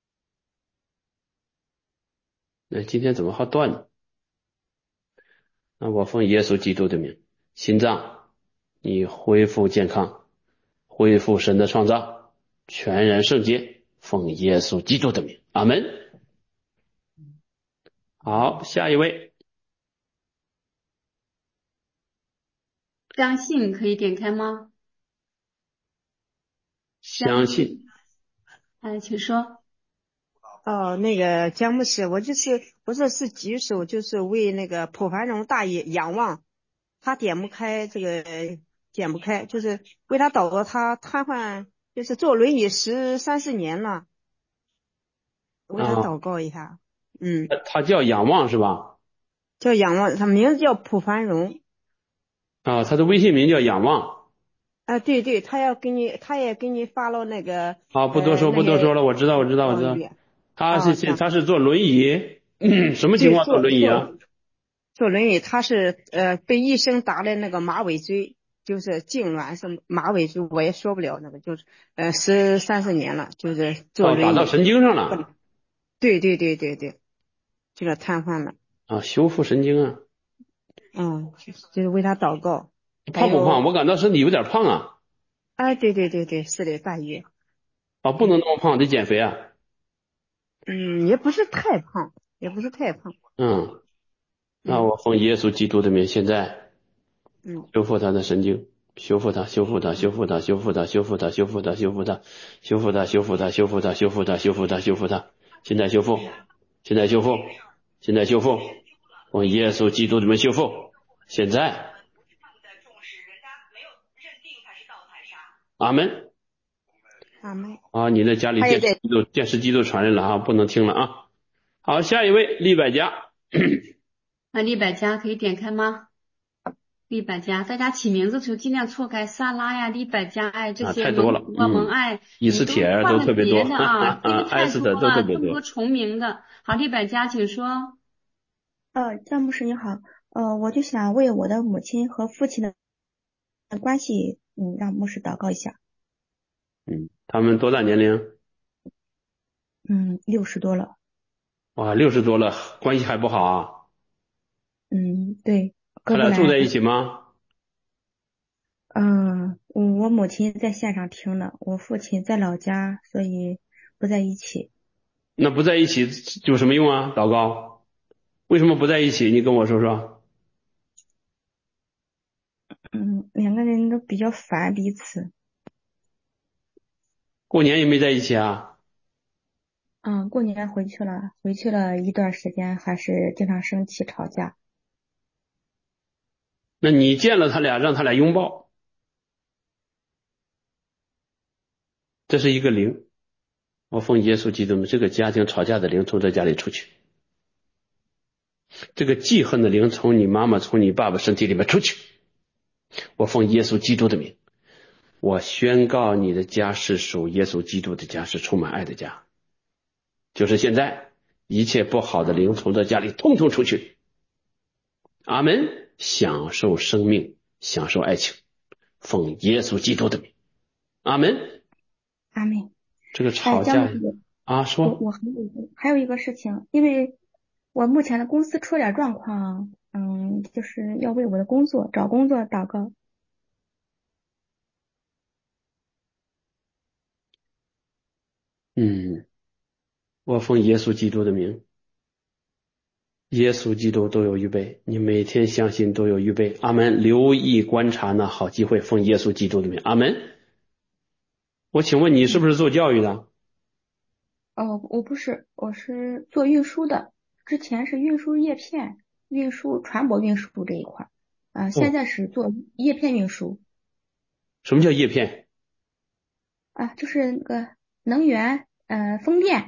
A: 那今天怎么还断呢？那我奉耶稣基督的名，心脏你恢复健康，恢复神的创造，全然圣洁，奉耶稣基督的名，阿门。好，下一位。
B: 相信可以点开吗？
A: 相信。
B: 哎，请说。
S: 哦，那个姜牧师，我就是不是是举手，就是为那个普繁荣大爷仰望，他点不开这个点不开，就是为他祷告，他瘫痪，就是坐轮椅十三四年了，为他祷告一下。啊、嗯，
A: 他叫仰望是吧？
S: 叫仰望，他名字叫普繁荣。
A: 啊，他的微信名叫仰望。
S: 啊，对对，他要给你，他也给你发了那个。
A: 好，不多说，
S: 呃、
A: 不多说了，我知道，我知道，我知道。他是、哦、他是坐轮椅，什么情况坐轮椅啊？
S: 坐轮椅，他是呃被医生打的那个马尾锥，就是痉挛是马尾锥，我也说不了那个，就是呃十三四年了，就是坐轮椅。
A: 哦，打到神经上了。
S: 对对对对对，这个瘫痪了。
A: 啊，修复神经啊。
S: 嗯，就是为他祷告。
A: 胖不胖？我感到身体有点胖啊。
S: 哎，对对对对，是的，大爷。
A: 啊，不能那么胖，得减肥啊。
S: 嗯，也不是太胖，也不是太胖。
A: 嗯，那我奉耶稣基督的名，现在，
S: 嗯，
A: 修复他的神经，修复他，修复他，修复他，修复他，修复他，修复他，修复他，修复他，修复他，修复他，修复他，修复他，修复他，现在修复，现在修复，现在修复，奉耶稣基督的名修复，现在。阿门。
S: 阿门。
A: 啊，你在家里电视机都电视机都传来了啊，不能听了啊。好，下一位利百家。
B: 那利百家可以点开吗？利百家，大家起名字的时候尽量错开，萨拉呀、利百家哎这些
A: 啊、太多了，
B: 蒙蒙爱，
A: 伊斯铁儿都特别多
B: 的啊，这个太多了，
A: 这么
B: 多重名的。好，利百家，请说。
E: 呃，詹牧师你好，呃，我就想为我的母亲和父亲的关系，嗯，让牧师祷告一下。
A: 嗯，他们多大年龄？
E: 嗯，六十多了。
A: 哇，六十多了，关系还不好啊？
E: 嗯，对。
A: 他俩住在一起吗？
E: 嗯，我母亲在线上听的，我父亲在老家，所以不在一起。
A: 那不在一起有什么用啊？祷告，为什么不在一起？你跟我说说。
E: 嗯，两个人都比较烦彼此。
A: 过年也没在一起啊？
E: 嗯，过年回去了，回去了一段时间，还是经常生气吵架。
A: 那你见了他俩，让他俩拥抱，这是一个灵。我奉耶稣基督的这个家庭吵架的灵从这家里出去，这个记恨的灵从你妈妈从你爸爸身体里面出去。我奉耶稣基督的名，我宣告你的家是属耶稣基督的家，是充满爱的家。就是现在，一切不好的灵从这家里通通出去。阿门。享受生命，享受爱情，奉耶稣基督的名。阿门。
E: 阿门。
A: 这个吵架、哎、啊，说
E: 我我还有一个还有一个事情，因为我目前的公司出了点状况，嗯，就是要为我的工作找工作祷告。
A: 嗯，我奉耶稣基督的名，耶稣基督都有预备，你每天相信都有预备。阿门。留意观察那好机会，奉耶稣基督的名。阿门。我请问你是不是做教育的？
E: 哦，我不是，我是做运输的，之前是运输叶片、运输船舶运输这一块，啊、呃，现在是做叶片运输。
A: 什么叫叶片？
E: 啊，就是那个能源，呃，风电。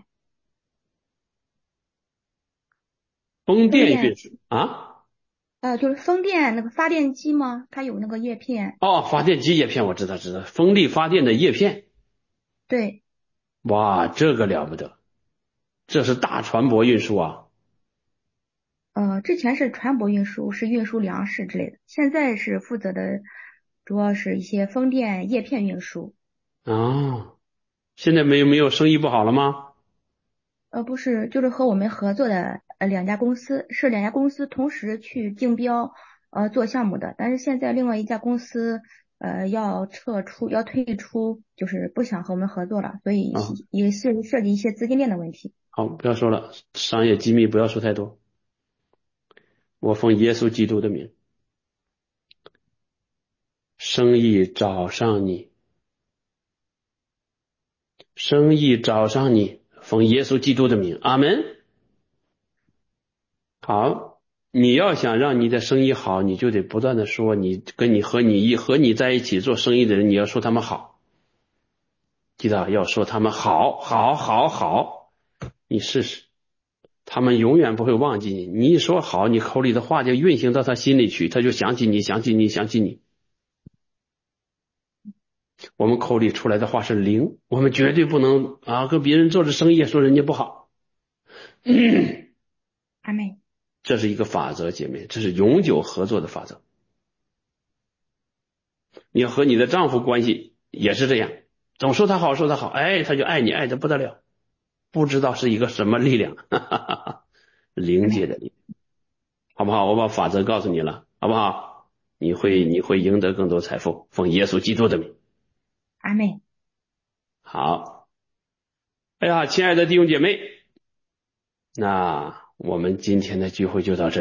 A: 风电运输啊？
E: 呃，就是风电那个发电机吗？它有那个叶片。
A: 哦，发电机叶片我知道知道，风力发电的叶片。
E: 对。
A: 哇，这个了不得，这是大船舶运输啊。
E: 呃，之前是船舶运输，是运输粮食之类的，现在是负责的主要是一些风电叶片运输。
A: 啊，现在没有没有生意不好了吗？
E: 呃，不是，就是和我们合作的呃两家公司，是两家公司同时去竞标呃做项目的，但是现在另外一家公司呃要撤出，要退出，就是不想和我们合作了，所以也是涉及一些资金链的问题。
A: 好，不要说了，商业机密不要说太多。我奉耶稣基督的名，生意找上你，生意找上你，奉耶稣基督的名。阿门。好，你要想让你的生意好，你就得不断的说，你跟你和你和你在一起做生意的人，你要说他们好，记得要说他们好好好好，你试试，他们永远不会忘记你。你一说好，你口里的话就运行到他心里去，他就想起你想起你想起你。我们口里出来的话是灵，我们绝对不能啊跟别人做着生意说人家不好。
E: 阿妹，
A: 这是一个法则，姐妹，这是永久合作的法则。你和你的丈夫关系也是这样，总说他好说他好，哎，他就爱你爱得不得了，不知道是一个什么力量，哈哈哈哈，灵界的力量，好不好？我把法则告诉你了，好不好？你会你会赢得更多财富，奉耶稣基督的名。
E: 阿妹。
A: 好，哎呀，亲爱的弟兄姐妹，那我们今天的聚会就到这里。